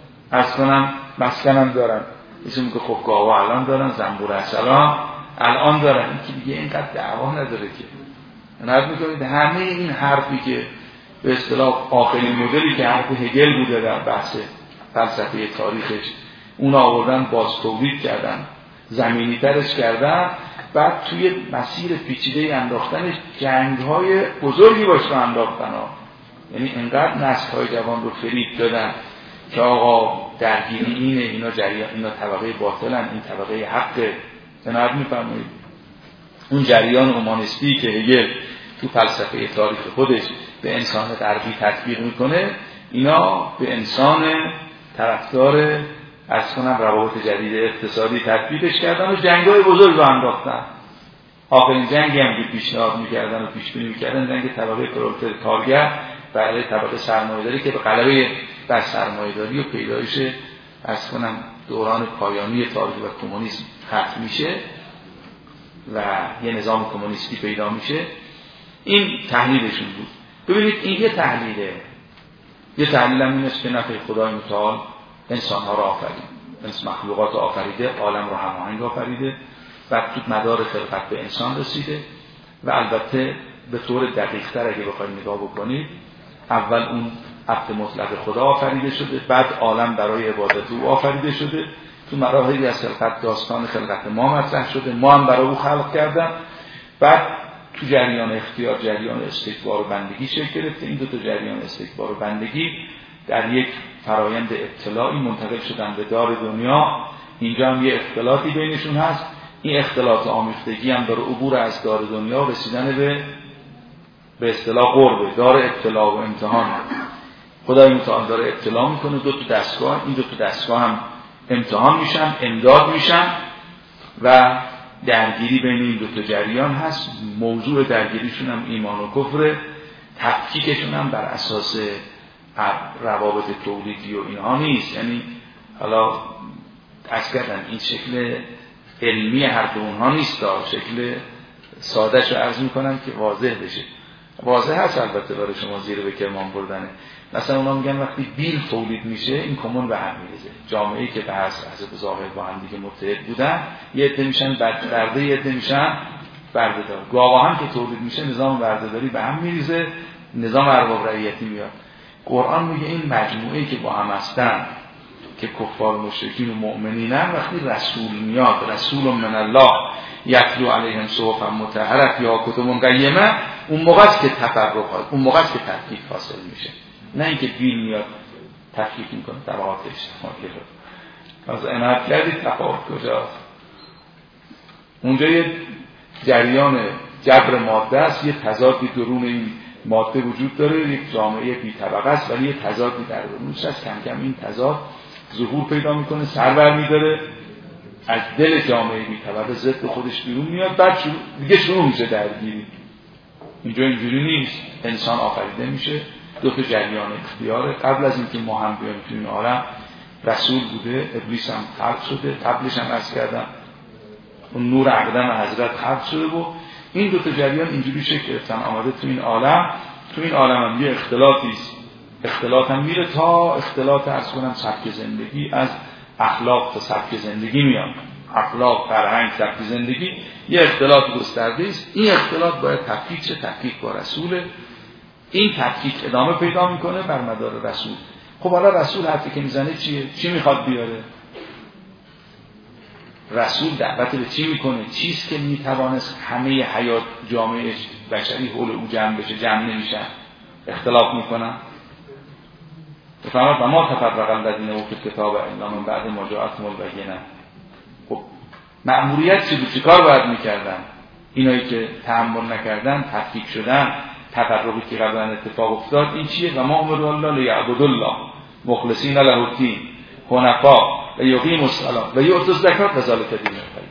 اصلا مسکن دارن. ایشون میگه خب گاوا الان دارن، زنبور اصلا الان دارن. این که دیگه اینقدر دعوا نداره که. نظر میکنید همه این حرفی که به اصطلاح آخرین مدلی که حرف هگل بوده در بحث فلسفه تاریخش، اون آوردن باز تولید کردن، زمینی ترش کردن، بعد توی مسیر پیچیده انداختنش جنگ‌های بزرگی باش رو انداختن ها. یعنی انقدر نسل‌های جوان رو فریب دادن که آقا درگیری اینه، اینا جریان، اینا طبقه باطلن، این طبقه حقه. جناب میفرمایید اون جریان اومانیستی که هگل تو فلسفه تاریخ خودش به انسان غربی تطبیق میکنه، اینا به انسان طرفدار از کنم روابط جدید اقتصادی تطبیقش کردن و جنگ‌های بزرگ رو انداختن. آخرین جنگی هم که پیشنهاد میکردن و پیشبینی میکردن جنگ طبقه پرولتر کارگر برای طبقه سرمایه‌داری که به غلبه بر سرمایه‌داری و پیدایش از کنم دوران پایانی تاریخ و کمونیسم ختم میشه و یه نظام کمونیستی پیدا میشه. این تحلیلشون بود. ببینید این یه تحلیله. یه تحلیل هم این است که نفع خدای متعال انسان‌ها را آفرید، انس مخلوقات آفریده، عالم را هماهنگ آفریده و تو مدار خلقت به انسان رسیده. و البته به طور دقیق‌تر اگه بخواید نگاه بکنید، اول اون عبد مطلق خدا آفریده شده، بعد عالم برای عبادت او آفریده شده. تو مراحلی از خلقت داستان خلقت ما مطرح شده، ما هم برای او خلق کردن. بعد تو جریان اختیار جریان استکبار و بندگی شکل گرفته. این دو تا جریان استکبار و بندگی در یک فرایند ابتلاعی منتقل شدن به دار دنیا. اینجا هم یه اختلاطی بینشون هست. این اختلاط آمیختگی هم داره عبور از دار دنیا رسیدن به به اصطلاح قربه، دار ابتلا و امتحان. خدای متعال داره ابتلا میکنه دو تا دستگاه، این دو تا دستگاه هم امتحان میشن، امداد میشن و درگیری بین این دو تا جریان هست. موضوع درگیریشون هم ایمان و کفر، تفکیکشون هم بر اساس روابط تولیدی و اینها نیست. یعنی حالا عرض کردم این شکل علمی حرف اونها نیست، شکل سادهش رو عرض میکنم که واضح بشه. واضح هست البته برای شما زیر به کرمان بردنه. مثلا اونا میگن وقتی بیل تولید میشه این کمون به هم میریزه. جامعه‌ای که به حسب ظاهر با هم دیگه متحد بودن، یه عده میشن برده، یه عده میشن بردهدار. گاوا هم که تولید میشه نظام بردهداری به هم میریزه، نظام ارباب رعیتی میاد. قرآن میگه این مجموعه‌ای که با هم هستن که کفار مشرکین و مؤمنینن، وقتی رسول میاد، رسول من الله، یتلو علیهم صحفا مطهره یا کتب قیمه، اون موقع است که تفرقات، اون موقع است که تفکیک حاصل میشه، نه اینکه دین میاد تفکیک میکنه طبقات اجتماعی رو. از عنایت کردید تفاوت کجاست؟ اونجا یه جریان جبر ماده است، یه تضادی درون این ماده وجود داره، یک جامعه بی طبقه است ولی یه تضادی در درونش است. کم کم این تضاد ظهور پیدا میکنه، سر بر میداره، از دل جامعه بی طبقه ضد خودش بیرون میاد، بعد شروع دیگه شروع میشه درگیری. اینجا اینجوری نیست، انسان آفریده میشه، دو تا جریان اختیاره. قبل از اینکه ما هم بیایم تو این عالم رسول بوده، ابلیس هم خلق شده، قبلش هم عرض کردم اون نور اقدم حضرت خلق شده و این دو تا جریان اینجوری شکل گرفتن آمده تو این عالم. تو این عالم هم یه اختلاطی است، اختلاط هم میره تا اختلاط عرض کنم سبک زندگی، از اخلاق تا سبک زندگی میاد، اخلاق، فرهنگ، سبک زندگی یه اختلاط گسترده است. این اختلاط باید تفکیک شه، تفکیک با رسول. این تفکیک ادامه پیدا میکنه بر مدار رسول. خب حالا رسول حرفی که میزنه چیه؟ چی میخواد بیاره؟ رسول دعوت به چی میکنه؟ چیست که میتوانست همه حیات جامعه بشری حول او جمع بشه؟ جمع نمیشن، اختلاف میکنن. بفرماد و ما تفرق الذین اوتوا الکتاب الا من بعد ما جاءتهم البینه. خب مأموریت چی بود؟ چیکار باید میکردن اینایی که تحمل نکردن، تفکیک شدن، تفرقی که قبلا اتفاق افتاد؟ این چیه؟ و ما امروا الله لیعبدوا الله مخلصین له الدین حنفاء و یقیموا الصلاة و یؤتوا الزکات و ذلک دین القیم.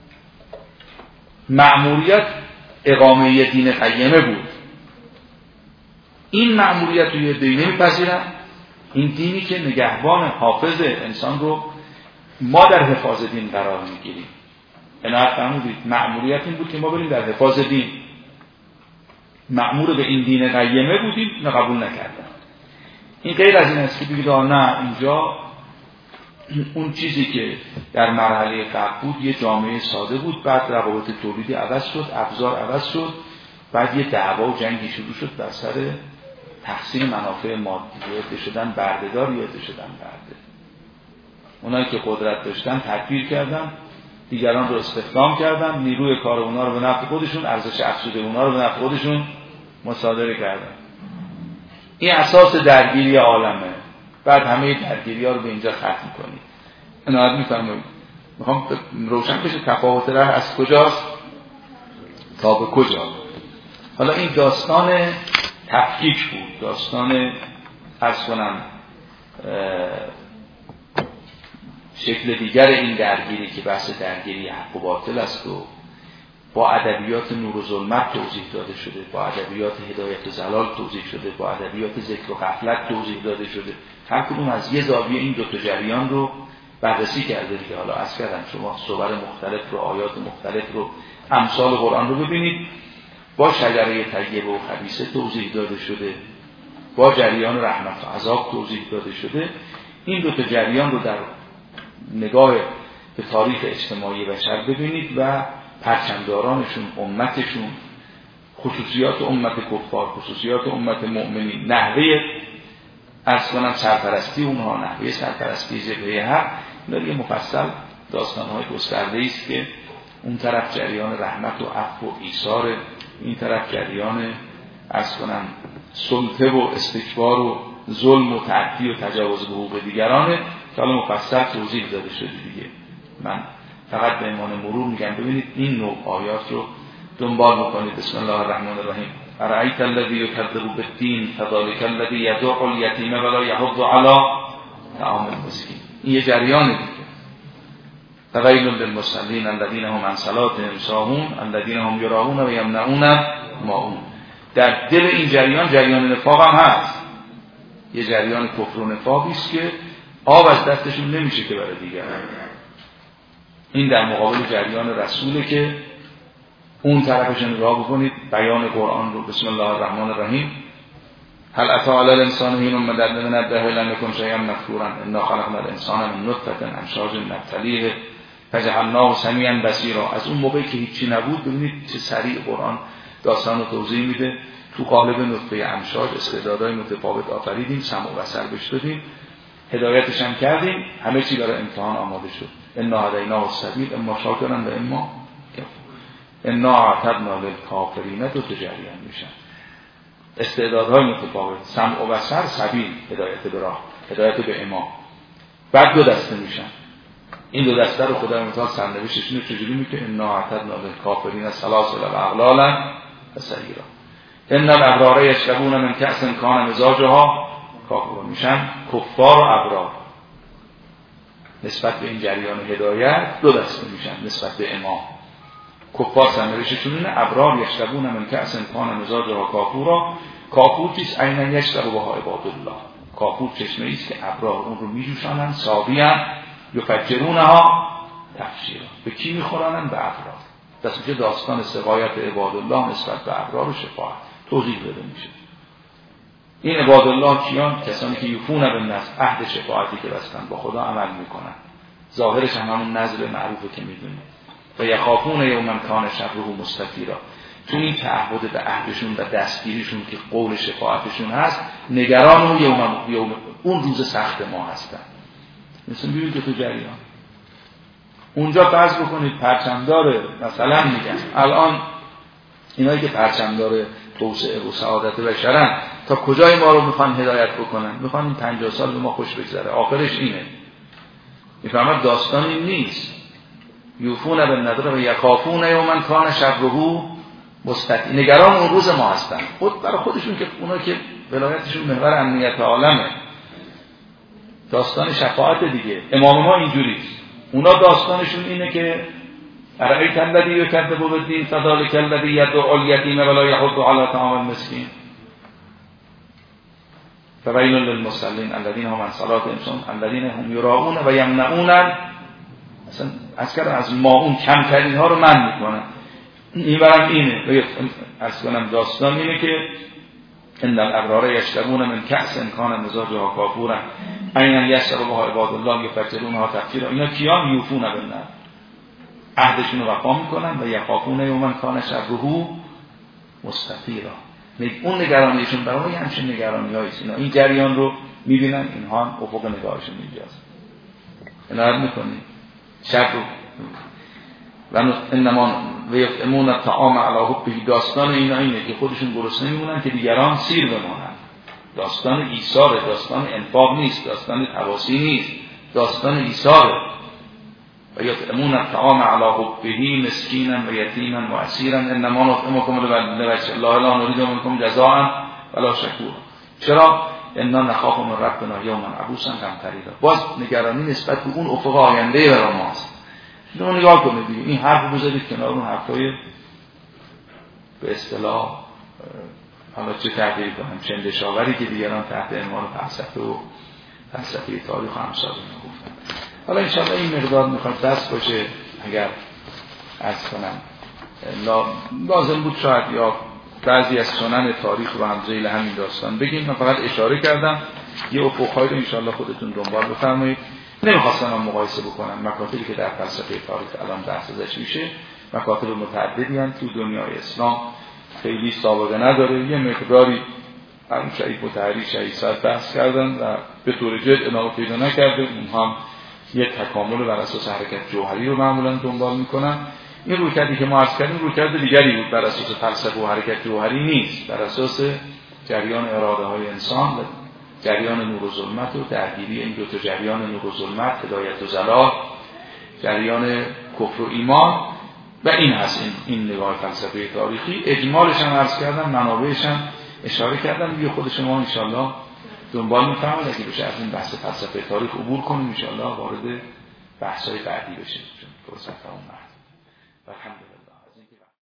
مأموریت اقامه دین قیمه بود. این مأموریت رو یه دینه میپذیرن، این دینی که نگهبان حافظ انسان رو ما در حفاظ دین قرار میگیریم. عنایت فرمودید مأموریت این بود که ما بریم در حفاظ دین، مأمور به این دین قیمه بودیم، نه قبول نکردن. این غیر از این است که بگید نه اینجا اون چیزی که در مرحله قبل بود یه جامعه ساده بود، بعد روابط تولیدی عوض شد، ابزار عوض شد، بعد یه دعوا و جنگی شروع شد بر سر تقسیم منافع مادی، یه شدن بردهدار، یه شدن برده. اونایی که قدرت داشتن تدبیر کردن، دیگران رو استخدام کردن، نیروی کار اونا رو به نفع خودشون، ارزش افزوده اونا رو به نفع خودشون مصادره کردن. این اساس درگیری عالمه. بعد همه درگیری ها رو به اینجا ختم کنید. عنایت می‌فرمایید. میخوام روشن بشه تفاوت راه از کجاست تا به کجا. حالا این داستان تفکیک بود، داستان عرض کنم شکل دیگر این درگیری که بحث درگیری حق و باطل است و با ادبیات نور و ظلمت توضیح داده شده، با ادبیات هدایت و ضلال توضیح شده، با ادبیات ذکر و غفلت توضیح داده شده. هر کدوم از یه زاویه این دو تا جریان رو بررسی کرده دیگه. حالا عرض کردم شما صور مختلف رو، آیات مختلف رو، امثال قرآن رو ببینید. با شجره طیبه و خبیثه توضیح داده شده، با جریان رحمت و عذاب توضیح داده شده. این دو تا جریان رو در نگاه به تاریخ اجتماعی بشر ببینید و پرچمدارانشون، امتشون، خصوصیات امت کفار، خصوصیات امت مؤمنین، نحوه از کنم سرپرستی اونها، نحوه سرپرستی جبهه حق، اینا دیگه مفصل داستان‌های گسترده‌ای است که اون طرف جریان رحمت و عفو و ایثار، این طرف جریان از کنم سلطه و استکبار و ظلم و تعدی و تجاوز به حقوق دیگرانه که حالا مفصل توضیح داده شده دیگه. من فقط به عنوان مرور میگم ببینید این نوع آیات رو دنبال بکنید. بسم الله الرحمن الرحیم. ارایت الذی یکذب بالدین فذلک الذی یدع الیتیم ولا یحض علی طعام المسکین. این یه جریان دیگه. فویل للمصلین الذین هم عن صلاتهم ساهون الذین هم یراؤون و یمنعون ماعون. در دل این جریان جریان نفاق هم هست، یه جریان کفر و نفاقی است که آب از دستشون نمیشه که برای دیگران. این در مقابل جریان رسوله که اون طرفش نگاه بکنید، بیان قرآن رو. بسم الله الرحمن الرحیم. هل اتی علی الانسان حین من من الدهر لم یکن شیئا مذکورا انا خلقنا الانسان من نطفه امشاج نبتلیه فجعلناه سمیعا بصیرا. از اون موقعی که هیچی نبود ببینید چه سریع قرآن داستان رو توضیح میده. تو قالب نطفه امشاج استعدادهای متفاوت آفریدیم، سمع و بصر بهش دادیم، هدایتش هم کردیم، همه چی برای امتحان آماده شد. انا هدیناه السبیل اما شاکرا و اما کفور. انا اعتدنا للکافرین دو تا جریان میشن، استعدادهای متفاوت، سمع و بصر، سبیل، هدایت به راه، هدایت به امام، بعد دو دسته میشن. این دو دسته رو خدای متعال سرنوشتشون رو چجوری میگه؟ انا اعتدنا للکافرین سلاسل و اغلالا و سعیرا. ان الابرار یشربون من کأس کان مزاجها کافور، میشن کفار و ابرار. نسبت به این جریان هدایت دو دسته میشن نسبت به امام. کفار سرنوشتشون اینه، ابرار یشربون من کأس کان مزاجها کافورا. کافور چیست؟ عینا یشرب بها عباد الله. کافور چشمه ایست که ابرار اون رو میجوشانن، ساقیان یفجرونها تفجیرا. به کی میخورانن؟ به ابرار. دست که داستان سقایت عباد الله نسبت به ابرار و شفاعت توضیح داده میشه. این عباد الله کیان؟ کسانی که یوفون بالنذر، عهد شفاعتی که بستن با خدا عمل میکنن. ظاهرش هم همون نذر معروفه که میدونید. و یخافون یوما کان شره مستطیرا. تو این تعهد به عهدشون و دستگیریشون که قول شفاعتشون هست، نگران اون یوم یوم اون روز سخت ما هستن. مثلا ببینید تو جریان اونجا فرض بکنید پرچمدار، مثلا میگن الان اینایی که پرچمدار توسعه و سعادت بشرن تا کجای ما رو میخوان هدایت بکنن؟ میخوان این پنجاه سال به ما خوش بگذره، آخرش اینه. میفهمد داستان این نیست. یوفون بالنذر و یخافون یوما کان شره مستطیر، نگران اون روز ما هستن. خود برای خودشون که اونا که ولایتشون محور امنیت عالمه، داستان شفاعت دیگه. امام ما اینجوریست، اونا داستانشون اینه که ارایت الذی یکذب بالدین فذلک الذی یدعو الیتیم ولا یحض علی طعام المسکین فویل للمصلین الذین هم عن صلاتهم ساهون الذین هم یراؤون و یمنعون. اصلا از کردن از ماعون کمترین ها رو منع میکنن. این برم اینه از کنم داستان اینه که ان الابرار یشربون من کأس کان مزاجها کافورا عینا یشرب بها عباد الله یفجرونها تفجیرا. اینا کیان؟ یوفون بالنذر، عهدشون رو وفا میکنن و یخافون یوما کان شره مستطیرا. اون نگرانیشون برای همچین نگرانی‌هایی است. اینا این جریان رو میبینن، اینها افق نگاهشون اینجاست. عنایت میکنید شر رو و انما ویطعمون الطعام علی حبه. داستان اینا اینه که خودشون گرسنه میمونن که دیگران سیر بمونن. داستان ایثار، داستان انفاق نیست، داستان تواصی نیست، داستان ایثار. و یطعمون الطعام علی حبه مسکینا و یتیما و اسیرا انما نطعمکم لوجه الله لا نريد منکم جزاء ولا شکورا. چرا؟ انا نخاف من ربنا یوما عبوسا قمطریرا. باز نگرانی نسبت به اون افق آینده برای ماست. شما نگاه کنید دیگه، این حرف بذارید کنار اون حرفای به اصطلاح حالا چه تعبیر کنم چندشاوری که دیگران تحت عنوان فلسفه و فلسفه تاریخ و امثال اینا گفتن. حالا انشاءالله این مقدار میخواد دست باشه. اگر عرض کنم لازم بود شاید یا بعضی از سنن تاریخ رو هم ذیل همین داستان بگیم. من فقط اشاره کردم، یه افق‌هایی رو انشاءالله خودتون دنبال بفرمایید. نمیخواستم هم مقایسه بکنم مکاتبی که در فلسفه تاریخ الان بحث ازش میشه، مکاتب متعددی هستند تو دنیای اسلام، خیلی سابقه نداره. یه مقداری هم شهید مطهری شهید صد بحث کردن و به طور جد ادامه پیدا نکرده. اونها هم یه تکامل بر اساس حرکت جوهری رو معمولا دنبال میکنن. این رویکردی که ما عرض کردیم رویکرد دیگری بود، بر اساس فلسفه و حرکت جوهری نیست، بر اساس جریان اراده های انسان و جریان نور و ظلمت و درگیری این دو تا جریان نور و ظلمت، هدایت و ضلال، جریان کفر و ایمان. و این هست این, این نگاه فلسفه تاریخی. اجمالش هم عرض کردم، منابعش هم اشاره کردم. یه خود شما انشالله دنبال می‌فرمایید اگه بشه از این بحث فلسفه تاریخ عبور کنیم، انشالله وارد بحث‌های بعدی بشه. فرصت اون بعد. الحمدلله.